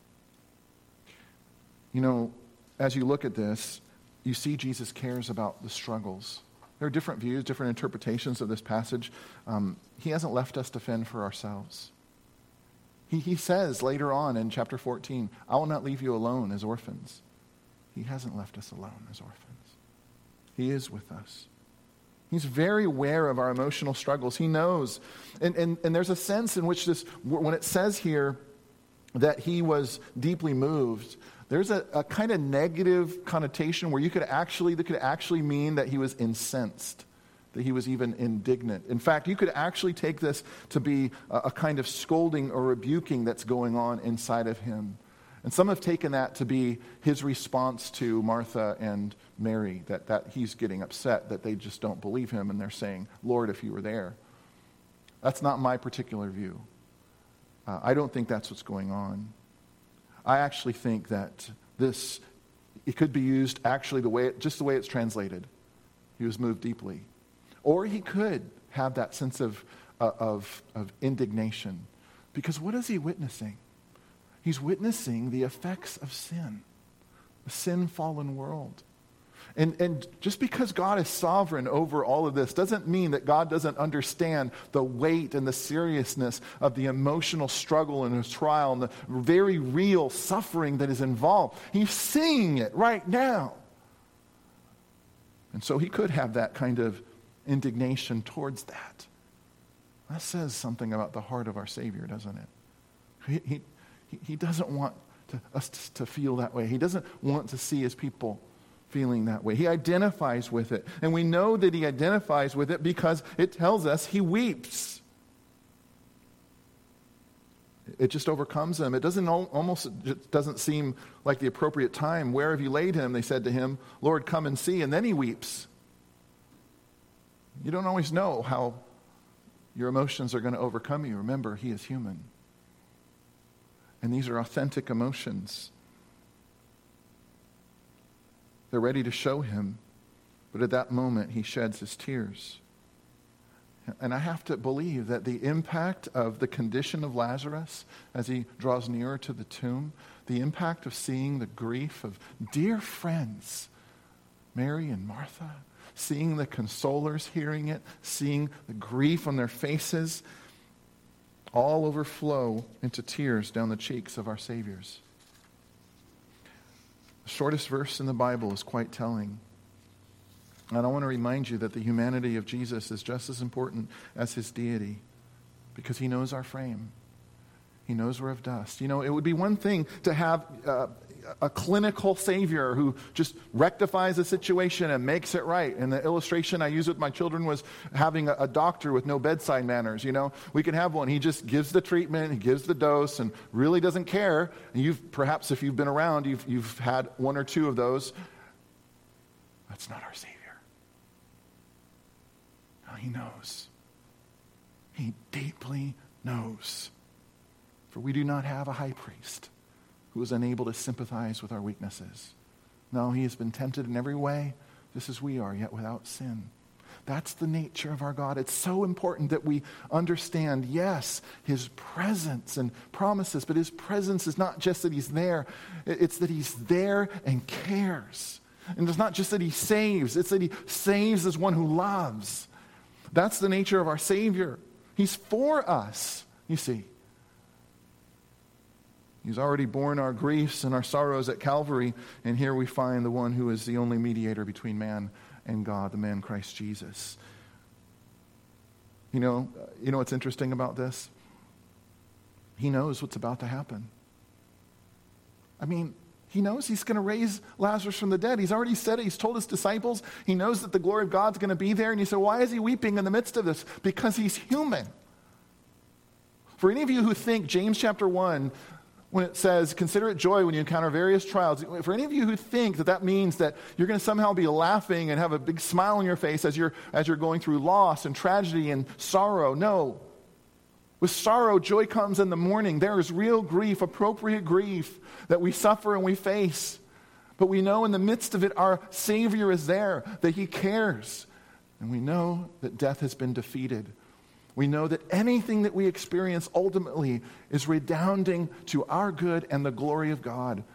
Speaker 1: You know, as you look at this, you see Jesus cares about the struggles. There are different views, different interpretations of this passage. Um, he hasn't left us to fend for ourselves. He, he says later on in chapter fourteen, "I will not leave you alone as orphans." He hasn't left us alone as orphans. He is with us. He's very aware of our emotional struggles. He knows. And, and, and there's a sense in which this, when it says here that he was deeply moved, there's a, a kind of negative connotation where you could actually, that could actually mean that he was incensed, that he was even indignant. In fact, you could actually take this to be a, a kind of scolding or rebuking that's going on inside of him. And some have taken that to be his response to Martha and Mary, that, that he's getting upset, that they just don't believe him, and they're saying, "Lord, if you were there." That's not my particular view. Uh, I don't think that's what's going on. I actually think that this, it could be used actually the way, it, just the way it's translated. He was moved deeply. Or he could have that sense of, uh, of, of indignation. Because what is he witnessing? He's witnessing the effects of sin, the sin-fallen world. And, and just because God is sovereign over all of this doesn't mean that God doesn't understand the weight and the seriousness of the emotional struggle and the trial and the very real suffering that is involved. He's seeing it right now. And so he could have that kind of indignation towards that. That says something about the heart of our Savior, doesn't it? He, he, he doesn't want to, us to feel that way. He doesn't want to see his people feeling that way. He identifies with it. And we know that he identifies with it because it tells us he weeps. It just overcomes them. It doesn't almost it doesn't seem like the appropriate time. Where have you laid him? They said to him, Lord, come and see. And then he weeps. You don't always know how your emotions are going to overcome you. Remember, he is human. And these are authentic emotions. They're ready to show him. But at that moment, he sheds his tears. And I have to believe that the impact of the condition of Lazarus as he draws nearer to the tomb, the impact of seeing the grief of dear friends, Mary and Martha, seeing the consolers hearing it, seeing the grief on their faces, all overflow into tears down the cheeks of our Saviors. The shortest verse in the Bible is quite telling. And I want to remind you that the humanity of Jesus is just as important as his deity, because he knows our frame. He knows we're of dust. You know, it would be one thing to have uh, a clinical Savior who just rectifies a situation and makes it right. And the illustration I used with my children was having a, a doctor with no bedside manners. You know, we can have one. He just gives the treatment, he gives the dose, and really doesn't care. And you've perhaps, if you've been around, you've you've had one or two of those. That's not our Savior. He knows. He deeply knows. For we do not have a high priest who is unable to sympathize with our weaknesses. No, he has been tempted in every way, just as we are, yet without sin. That's the nature of our God. It's so important that we understand, yes, his presence and promises, but his presence is not just that he's there. It's that he's there and cares. And it's not just that he saves. It's that he saves as one who loves. That's the nature of our Savior. He's for us, you see. He's already borne our griefs and our sorrows at Calvary, and here we find the one who is the only mediator between man and God, the man Christ Jesus. You know, you know what's interesting about this? He knows what's about to happen. I mean, he knows he's going to raise Lazarus from the dead. He's already said it. He's told his disciples. He knows that the glory of God's going to be there. And you say, why is he weeping in the midst of this? Because he's human. For any of you who think James chapter one, when it says, consider it joy when you encounter various trials, for any of you who think that that means that you're going to somehow be laughing and have a big smile on your face as you're, as you're going through loss and tragedy and sorrow, no. With sorrow, joy comes in the morning. There is real grief, appropriate grief that we suffer and we face. But we know in the midst of it, our Savior is there, that he cares. And we know that death has been defeated. We know that anything that we experience ultimately is redounding to our good and the glory of God.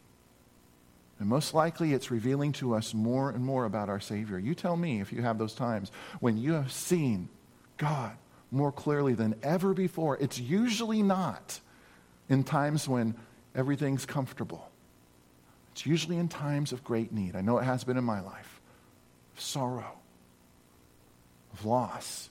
Speaker 1: And most likely it's revealing to us more and more about our Savior. You tell me if you have those times when you have seen God more clearly than ever before. It's usually not in times when everything's comfortable. It's usually in times of great need. I know it has been in my life. Of sorrow, of loss.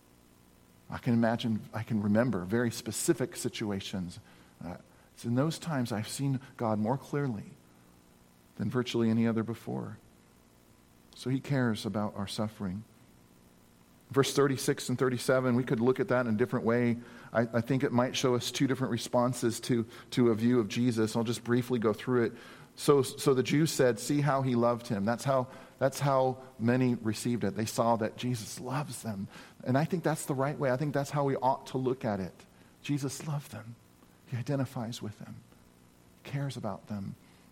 Speaker 1: I can imagine, I can remember very specific situations. Uh, it's in those times I've seen God more clearly than virtually any other before. So he cares about our suffering. Verse thirty-six and thirty-seven, we could look at that in a different way. I, I think it might show us two different responses to, to a view of Jesus. I'll just briefly go through it. So, so the Jews said, see how he loved him. That's how, that's how many received it. They saw that Jesus loves them. And I think that's the right way. I think that's how we ought to look at it. Jesus loved them. He identifies with them. Cares about them.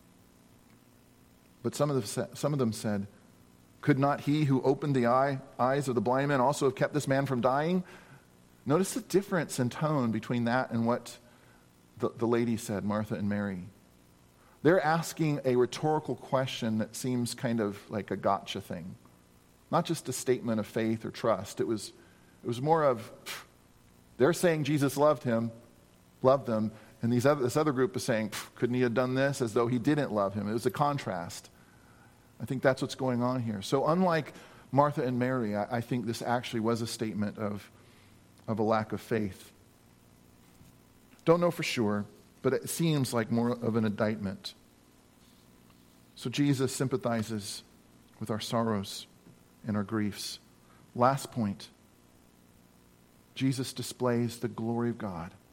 Speaker 1: But some of them, some of them said, could not he who opened the eye, eyes of the blind man also have kept this man from dying? Notice the difference in tone between that and what the, the lady said, Martha and Mary. They're asking a rhetorical question that seems kind of like a gotcha thing. Not just a statement of faith or trust. It was, it was more of, they're saying Jesus loved him, loved them, and these other, this other group is saying, couldn't he have done this, as though he didn't love him? It was a contrast. I think that's what's going on here. So unlike Martha and Mary, I, I think this actually was a statement of, of a lack of faith. Don't know for sure, but it seems like more of an indictment. So Jesus sympathizes with our sorrows and our griefs. Last point. Jesus displays the glory of God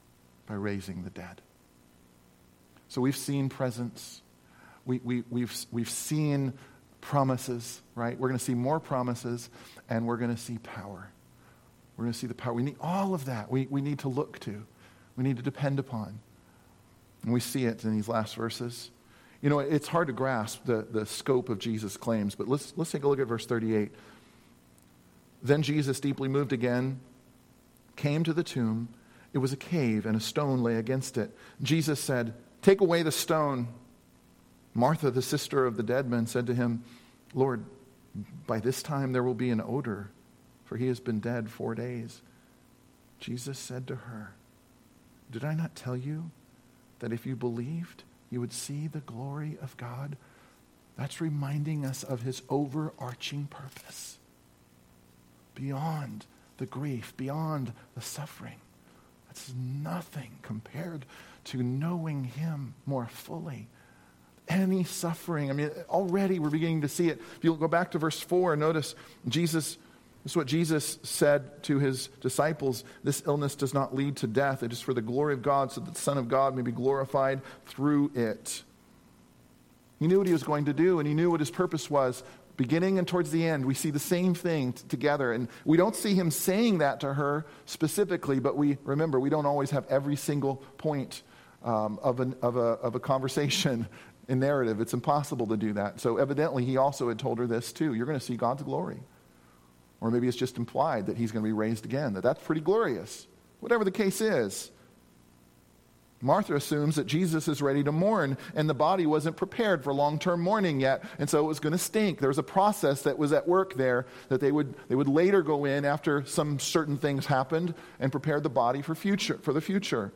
Speaker 1: by raising the dead. So we've seen presence. We, we, we've, we've seen promises, right? We're going to see more promises, and we're going to see power. We're going to see the power. We need all of that. We, we need to look to. We need to depend upon. And we see it in these last verses. You know, it's hard to grasp the, the scope of Jesus' claims, but let's, let's take a look at verse thirty-eight. Then Jesus, deeply moved again, came to the tomb. It was a cave, and a stone lay against it. Jesus said, "Take away the stone." Martha, the sister of the dead man, said to him, "Lord, by this time there will be an odor, for he has been dead four days." Jesus said to her, "Did I not tell you that if you believed, you would see the glory of God?" That's reminding us of his overarching purpose. Beyond the grief, beyond the suffering. That's nothing compared to knowing him more fully. Any suffering, I mean, already we're beginning to see it. If you go back to verse four, notice Jesus, this is what Jesus said to his disciples: "This illness does not lead to death. It is for the glory of God, so that the Son of God may be glorified through it." He knew what he was going to do, and he knew what his purpose was. Beginning and towards the end, we see the same thing t- together. And we don't see him saying that to her specifically, but we remember, we don't always have every single point um, of, an, of, a, of a conversation in narrative. It's impossible to do that. So evidently, he also had told her this too. You're going to see God's glory. Or maybe it's just implied that he's going to be raised again, that that's pretty glorious. Whatever the case is. Martha assumes that Jesus is ready to mourn, and the body wasn't prepared for long-term mourning yet, and so it was going to stink. There was a process that was at work there that they would they would later go in after some certain things happened and prepare the body for future for the future.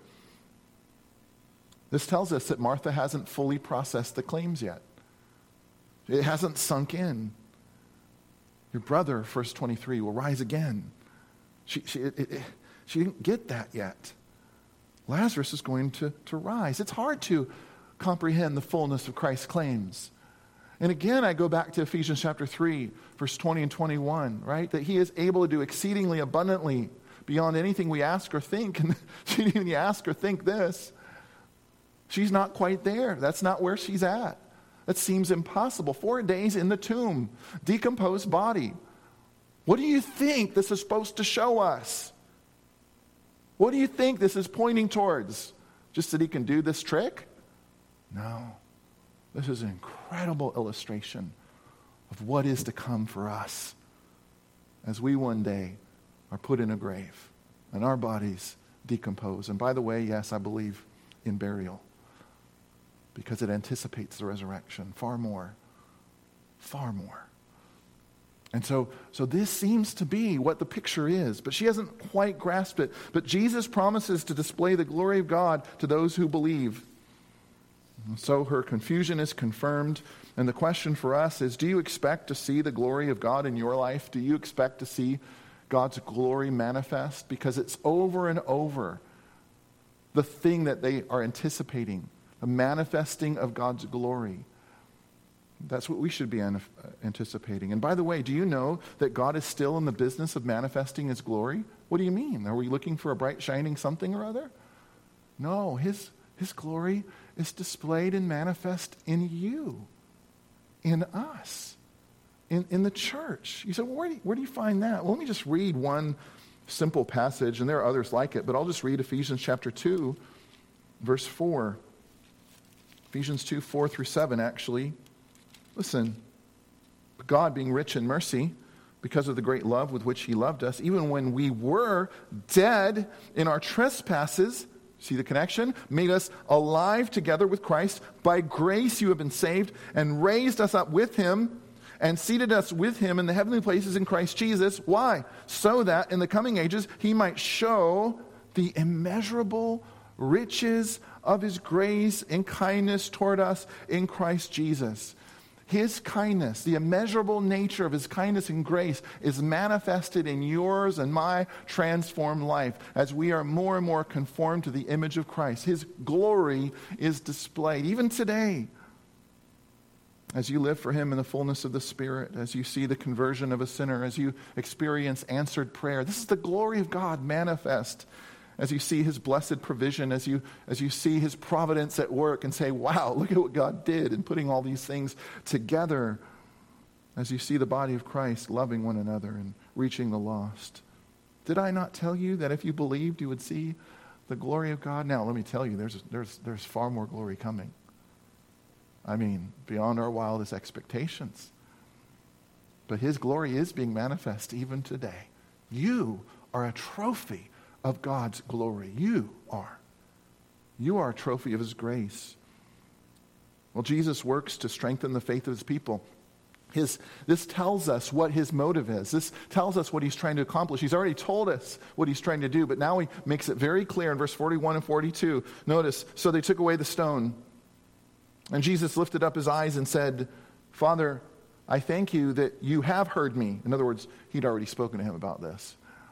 Speaker 1: This tells us that Martha hasn't fully processed the claims yet. It hasn't sunk in. Your brother, verse twenty-three, will rise again. She she it, it, she didn't get that yet. Lazarus is going to, to rise. It's hard to comprehend the fullness of Christ's claims. And again, I go back to Ephesians chapter three, verse twenty and twenty-one, right? That he is able to do exceedingly abundantly beyond anything we ask or think. And she didn't even ask or think this. She's not quite there. That's not where she's at. That seems impossible. Four days in the tomb, decomposed body. What do you think this is supposed to show us? What do you think this is pointing towards? Just that he can do this trick? No. This is an incredible illustration of what is to come for us as we one day are put in a grave and our bodies decompose. And by the way, yes, I believe in burial because it anticipates the resurrection far more, far more. And so, so this seems to be what the picture is, but she hasn't quite grasped it. But Jesus promises to display the glory of God to those who believe. And so her confusion is confirmed. And the question for us is, do you expect to see the glory of God in your life? Do you expect to see God's glory manifest? Because it's over and over the thing that they are anticipating, the manifesting of God's glory. That's what we should be anticipating. And by the way, do you know that God is still in the business of manifesting his glory? What do you mean? Are we looking for a bright, shining something or other? No, his, his glory is displayed and manifest in you, in us, in, in the church. You say, well, where do you, where do you find that? Well, let me just read one simple passage, and there are others like it, but I'll just read Ephesians chapter two, verse four. Ephesians two, four through seven, actually. Listen, God being rich in mercy, because of the great love with which he loved us, even when we were dead in our trespasses, see the connection? Made us alive together with Christ. By grace you have been saved, and raised us up with him, and seated us with him in the heavenly places in Christ Jesus. Why? So that in the coming ages he might show the immeasurable riches of his grace and kindness toward us in Christ Jesus. His kindness, the immeasurable nature of his kindness and grace is manifested in yours and my transformed life as we are more and more conformed to the image of Christ. His glory is displayed even today as you live for him in the fullness of the Spirit, as you see the conversion of a sinner, as you experience answered prayer. This is the glory of God manifest as you see his blessed provision, as you, as you see his providence at work and say, wow, look at what God did in putting all these things together, as you see the body of Christ loving one another and reaching the lost. Did I not tell you that if you believed, you would see the glory of God? Now, let me tell you, there's, there's, there's far more glory coming. I mean, beyond our wildest expectations. But his glory is being manifest even today. You are a trophy of God's glory. You are. You are a trophy of his grace. Well, Jesus works to strengthen the faith of his people. His, this tells us what his motive is. This tells us what he's trying to accomplish. He's already told us what he's trying to do, but now he makes it very clear in verse forty-one and forty-two. Notice, so they took away the stone. And Jesus lifted up his eyes and said, Father, I thank you that you have heard me. In other words, he'd already spoken to him about this.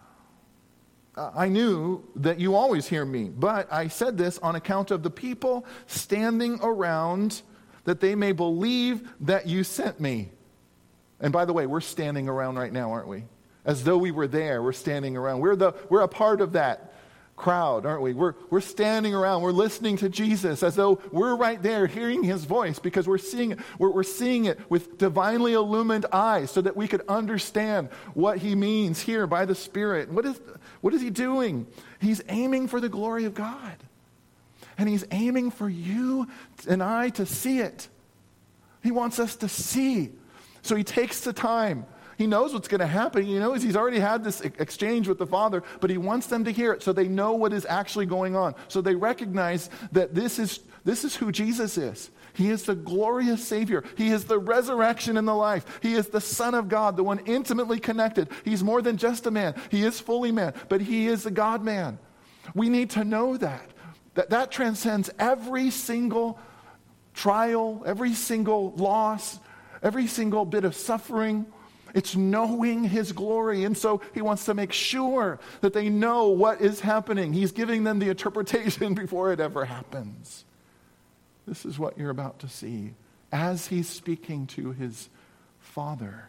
Speaker 1: I knew that you always hear me, but I said this on account of the people standing around, that they may believe that you sent me. And by the way, we're standing around right now, aren't we? As though we were there, we're standing around. We're the we're a part of that crowd, aren't we? We're we're standing around, we're listening to Jesus as though we're right there hearing his voice, because we're seeing it, we're, we're seeing it with divinely illumined eyes so that we could understand what he means here by the Spirit. What is what is he doing? He's aiming for the glory of God. And he's aiming for you and I to see it. He wants us to see. So he takes the time. He knows what's going to happen. He knows he's already had this exchange with the Father, but he wants them to hear it so they know what is actually going on. So they recognize that this is, this is who Jesus is. He is the glorious Savior. He is the resurrection and the life. He is the Son of God, the one intimately connected. He's more than just a man. He is fully man, but he is the God-man. We need to know that. That that transcends every single trial, every single loss, every single bit of suffering. It's knowing his glory. And so he wants to make sure that they know what is happening. He's giving them the interpretation before it ever happens. This is what you're about to see as he's speaking to his Father.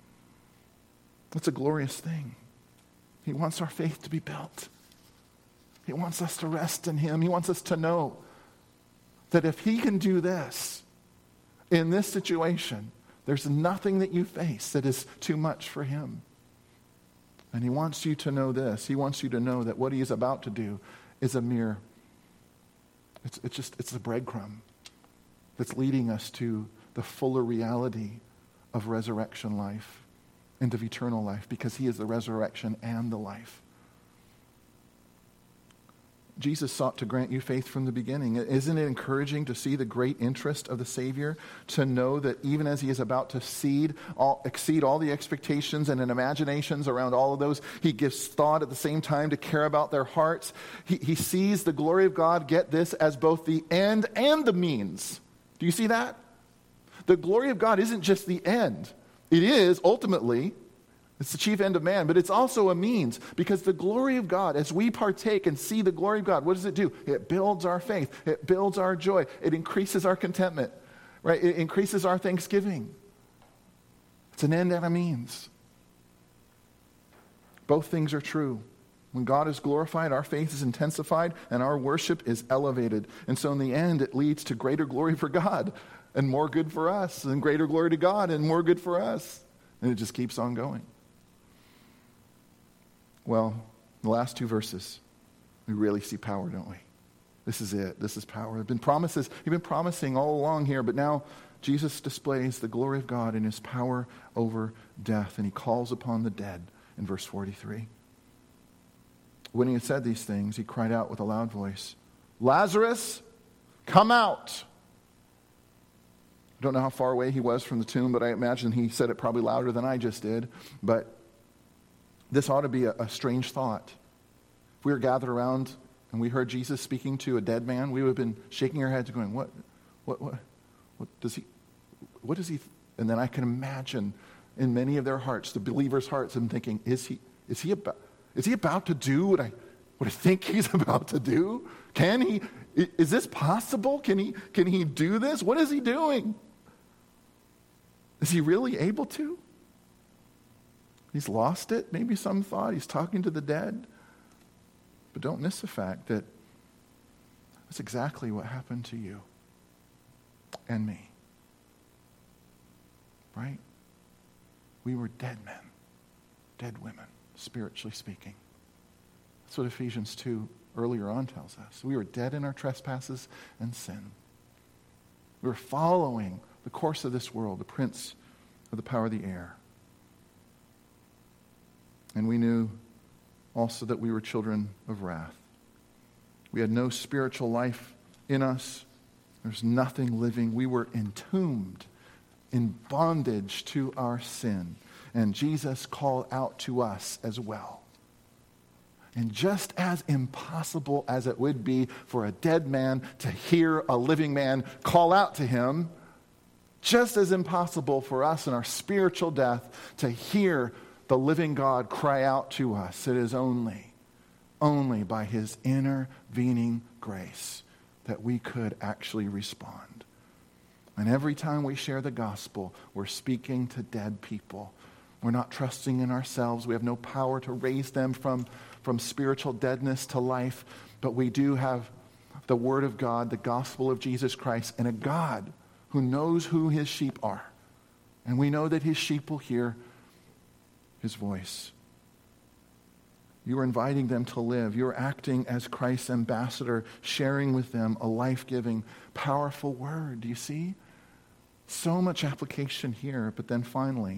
Speaker 1: It's a glorious thing. He wants our faith to be built. He wants us to rest in him. He wants us to know that if he can do this in this situation, there's nothing that you face that is too much for him. And he wants you to know this. He wants you to know that what he is about to do is a mere, it's, it's just, it's a breadcrumb that's leading us to the fuller reality of resurrection life and of eternal life, because he is the resurrection and the life. Jesus sought to grant you faith from the beginning. Isn't it encouraging to see the great interest of the Savior, to know that even as he is about to exceed all, exceed all the expectations and imaginations around all of those, he gives thought at the same time to care about their hearts. He, he sees the glory of God, get this, as both the end and the means. Do you see that? The glory of God isn't just the end. It is ultimately, it's the chief end of man, but it's also a means, because the glory of God, as we partake and see the glory of God, what does it do? It builds our faith. It builds our joy. It increases our contentment, right? It increases our thanksgiving. It's an end and a means. Both things are true. When God is glorified, our faith is intensified and our worship is elevated. And so in the end, it leads to greater glory for God and more good for us, and greater glory to God and more good for us. And it just keeps on going. Well, the last two verses, we really see power, don't we? This is it. This is power. There've been promises. He's been promising all along here, but now Jesus displays the glory of God and his power over death, and he calls upon the dead in verse forty-three. When he had said these things, he cried out with a loud voice, Lazarus, come out. I don't know how far away he was from the tomb, but I imagine he said it probably louder than I just did. But this ought to be a, a strange thought. If we were gathered around and we heard Jesus speaking to a dead man, we would have been shaking our heads going, what, what, what, what does he, what does he, and then I can imagine in many of their hearts, the believers' hearts, them thinking, is he, is he about, is he about to do what I, what I think he's about to do? Can he, is this possible? Can he, can he do this? What is he doing? Is he really able to? He's lost it, maybe some thought. He's talking to the dead. But don't miss the fact that that's exactly what happened to you and me. Right? We were dead men, dead women, spiritually speaking. That's what Ephesians two earlier on tells us. We were dead in our trespasses and sin. We were following the course of this world, the prince of the power of the air. And we knew also that we were children of wrath. We had no spiritual life in us. There's nothing living. We were entombed in bondage to our sin. And Jesus called out to us as well. And just as impossible as it would be for a dead man to hear a living man call out to him, just as impossible for us in our spiritual death to hear the living God cry out to us. It is only, only by his intervening grace that we could actually respond. And every time we share the gospel, we're speaking to dead people. We're not trusting in ourselves. We have no power to raise them from, from spiritual deadness to life. But we do have the word of God, the gospel of Jesus Christ, and a God who knows who his sheep are. And we know that his sheep will hear his voice. You are inviting them to live. You are acting as Christ's ambassador, sharing with them a life-giving, powerful word. Do you see? So much application here. But then finally,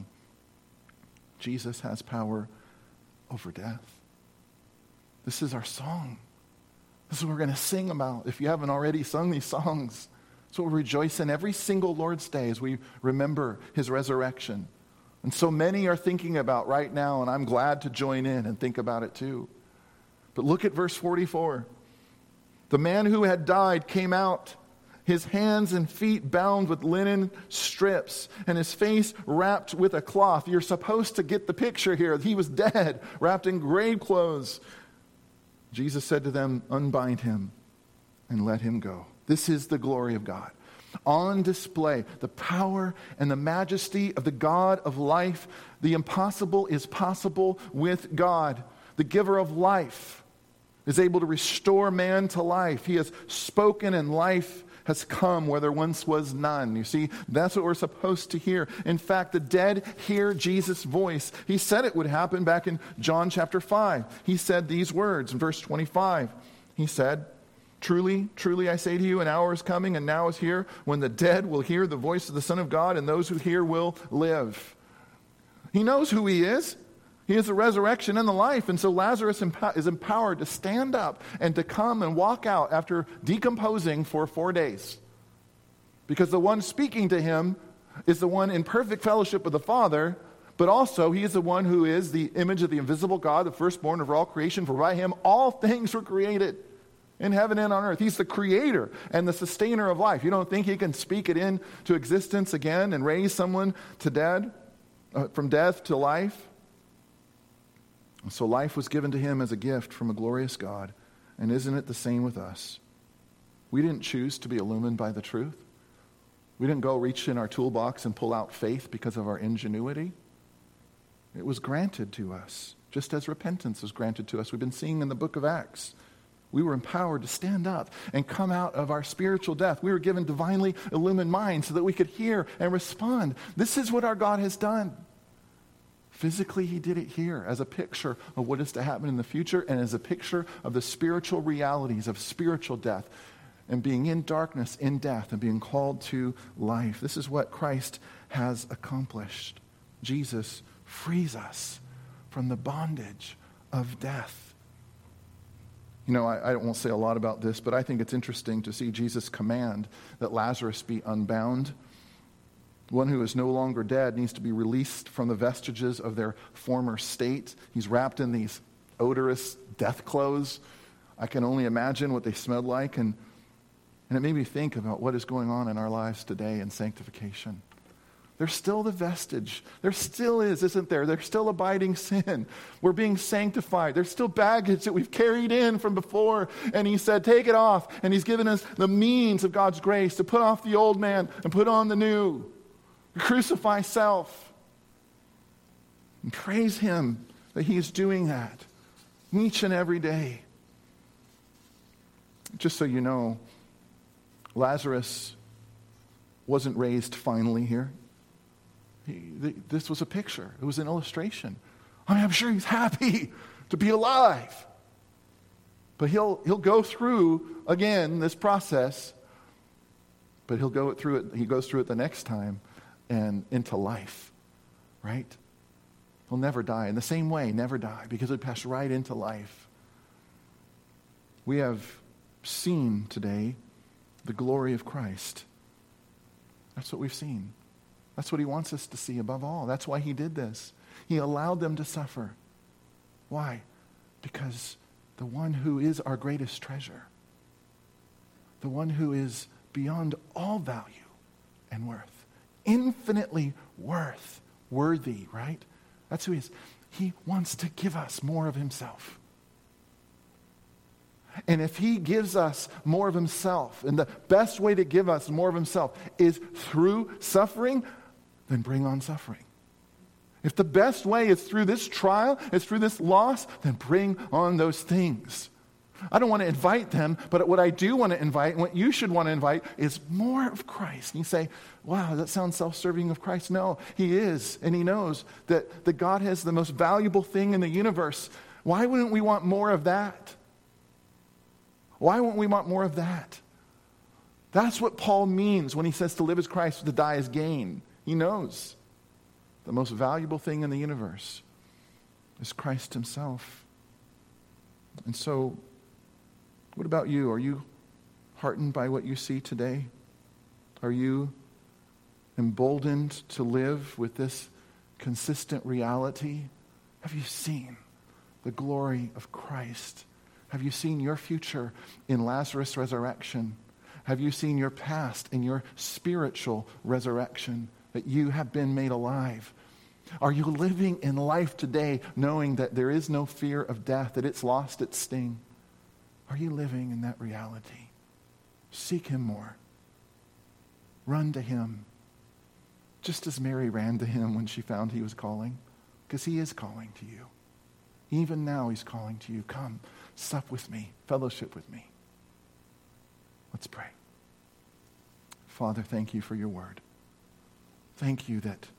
Speaker 1: Jesus has power over death. This is our song. This is what we're going to sing about. If you haven't already sung these songs, so we'll rejoice in every single Lord's Day as we remember his resurrection. And so many are thinking about right now, and I'm glad to join in and think about it too. But look at verse forty-four. The man who had died came out, his hands and feet bound with linen strips, and his face wrapped with a cloth. You're supposed to get the picture here. He was dead, wrapped in grave clothes. Jesus said to them, unbind him and let him go. This is the glory of God. On display, the power and the majesty of the God of life. The impossible is possible with God. The giver of life is able to restore man to life. He has spoken and life has come where there once was none. You see, that's what we're supposed to hear. In fact, the dead hear Jesus' voice. He said it would happen back in John chapter five. He said these words in verse twenty-five. He said, truly, truly, I say to you, an hour is coming and now is here when the dead will hear the voice of the Son of God, and those who hear will live. He knows who he is. He is the resurrection and the life. And so Lazarus is empowered to stand up and to come and walk out after decomposing for four days. Because the one speaking to him is the one in perfect fellowship with the Father, but also he is the one who is the image of the invisible God, the firstborn of all creation. For by him all things were created in heaven and on earth. He's the creator and the sustainer of life. You don't think he can speak it into existence again and raise someone to dead, uh, from death to life? So life was given to him as a gift from a glorious God. And isn't it the same with us? We didn't choose to be illumined by the truth. We didn't go reach in our toolbox and pull out faith because of our ingenuity. It was granted to us, just as repentance was granted to us. We've been seeing in the book of Acts. We were empowered to stand up and come out of our spiritual death. We were given divinely illumined minds so that we could hear and respond. This is what our God has done. Physically, he did it here as a picture of what is to happen in the future and as a picture of the spiritual realities of spiritual death and being in darkness, in death, and being called to life. This is what Christ has accomplished. Jesus frees us from the bondage of death. You know, I, I won't say a lot about this, but I think it's interesting to see Jesus command that Lazarus be unbound. One who is no longer dead needs to be released from the vestiges of their former state. He's wrapped in these odorous death clothes. I can only imagine what they smelled like. And, and it made me think about what is going on in our lives today in sanctification. There's still the vestige. There still is, isn't there? There's still abiding sin. We're being sanctified. There's still baggage that we've carried in from before. And he said, take it off. And he's given us the means of God's grace to put off the old man and put on the new. Crucify self. And praise him that he is doing that each and every day. Just so you know, Lazarus wasn't raised finally here. He, th- this was a picture. It was an illustration. I mean, I'm sure he's happy to be alive. But he'll he'll go through, again, this process. But he'll go through it, he goes through it the next time and into life, right? He'll never die. In the same way, never die, because he passed right into life. We have seen today the glory of Christ. That's what we've seen. That's what he wants us to see above all. That's why he did this. He allowed them to suffer. Why? Because the one who is our greatest treasure, the one who is beyond all value and worth, infinitely worth, worthy, right? That's who he is. He wants to give us more of himself. And if he gives us more of himself, and the best way to give us more of himself is through suffering, then bring on suffering. If the best way is through this trial, is through this loss, then bring on those things. I don't want to invite them, but what I do want to invite, and what you should want to invite, is more of Christ. And you say, wow, that sounds self-serving of Christ. No, he is, and he knows that, that God has the most valuable thing in the universe. Why wouldn't we want more of that? Why wouldn't we want more of that? That's what Paul means when he says to live as Christ, to die as gain. He knows the most valuable thing in the universe is Christ himself. And so, what about you? Are you heartened by what you see today? Are you emboldened to live with this consistent reality? Have you seen the glory of Christ? Have you seen your future in Lazarus' resurrection? Have you seen your past in your spiritual resurrection, that you have been made alive? Are you living in life today knowing that there is no fear of death, that it's lost its sting? Are you living in that reality? Seek him more. Run to him. Just as Mary ran to him when she found he was calling, because he is calling to you. Even now he's calling to you. Come, sup with me, fellowship with me. Let's pray. Father, thank you for your word. Thank you that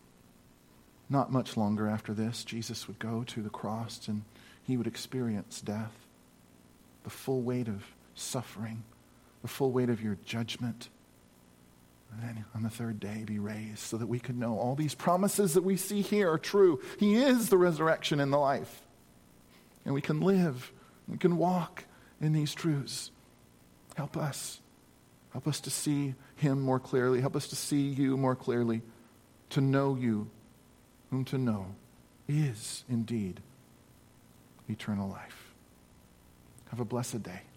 Speaker 1: not much longer after this, Jesus would go to the cross and he would experience death, the full weight of suffering, the full weight of your judgment, and then on the third day be raised so that we could know all these promises that we see here are true. He is the resurrection and the life. And we can live, we can walk in these truths. Help us. Help us to see him more clearly. Help us to see you more clearly, to know you, whom to know is indeed eternal life. Have a blessed day.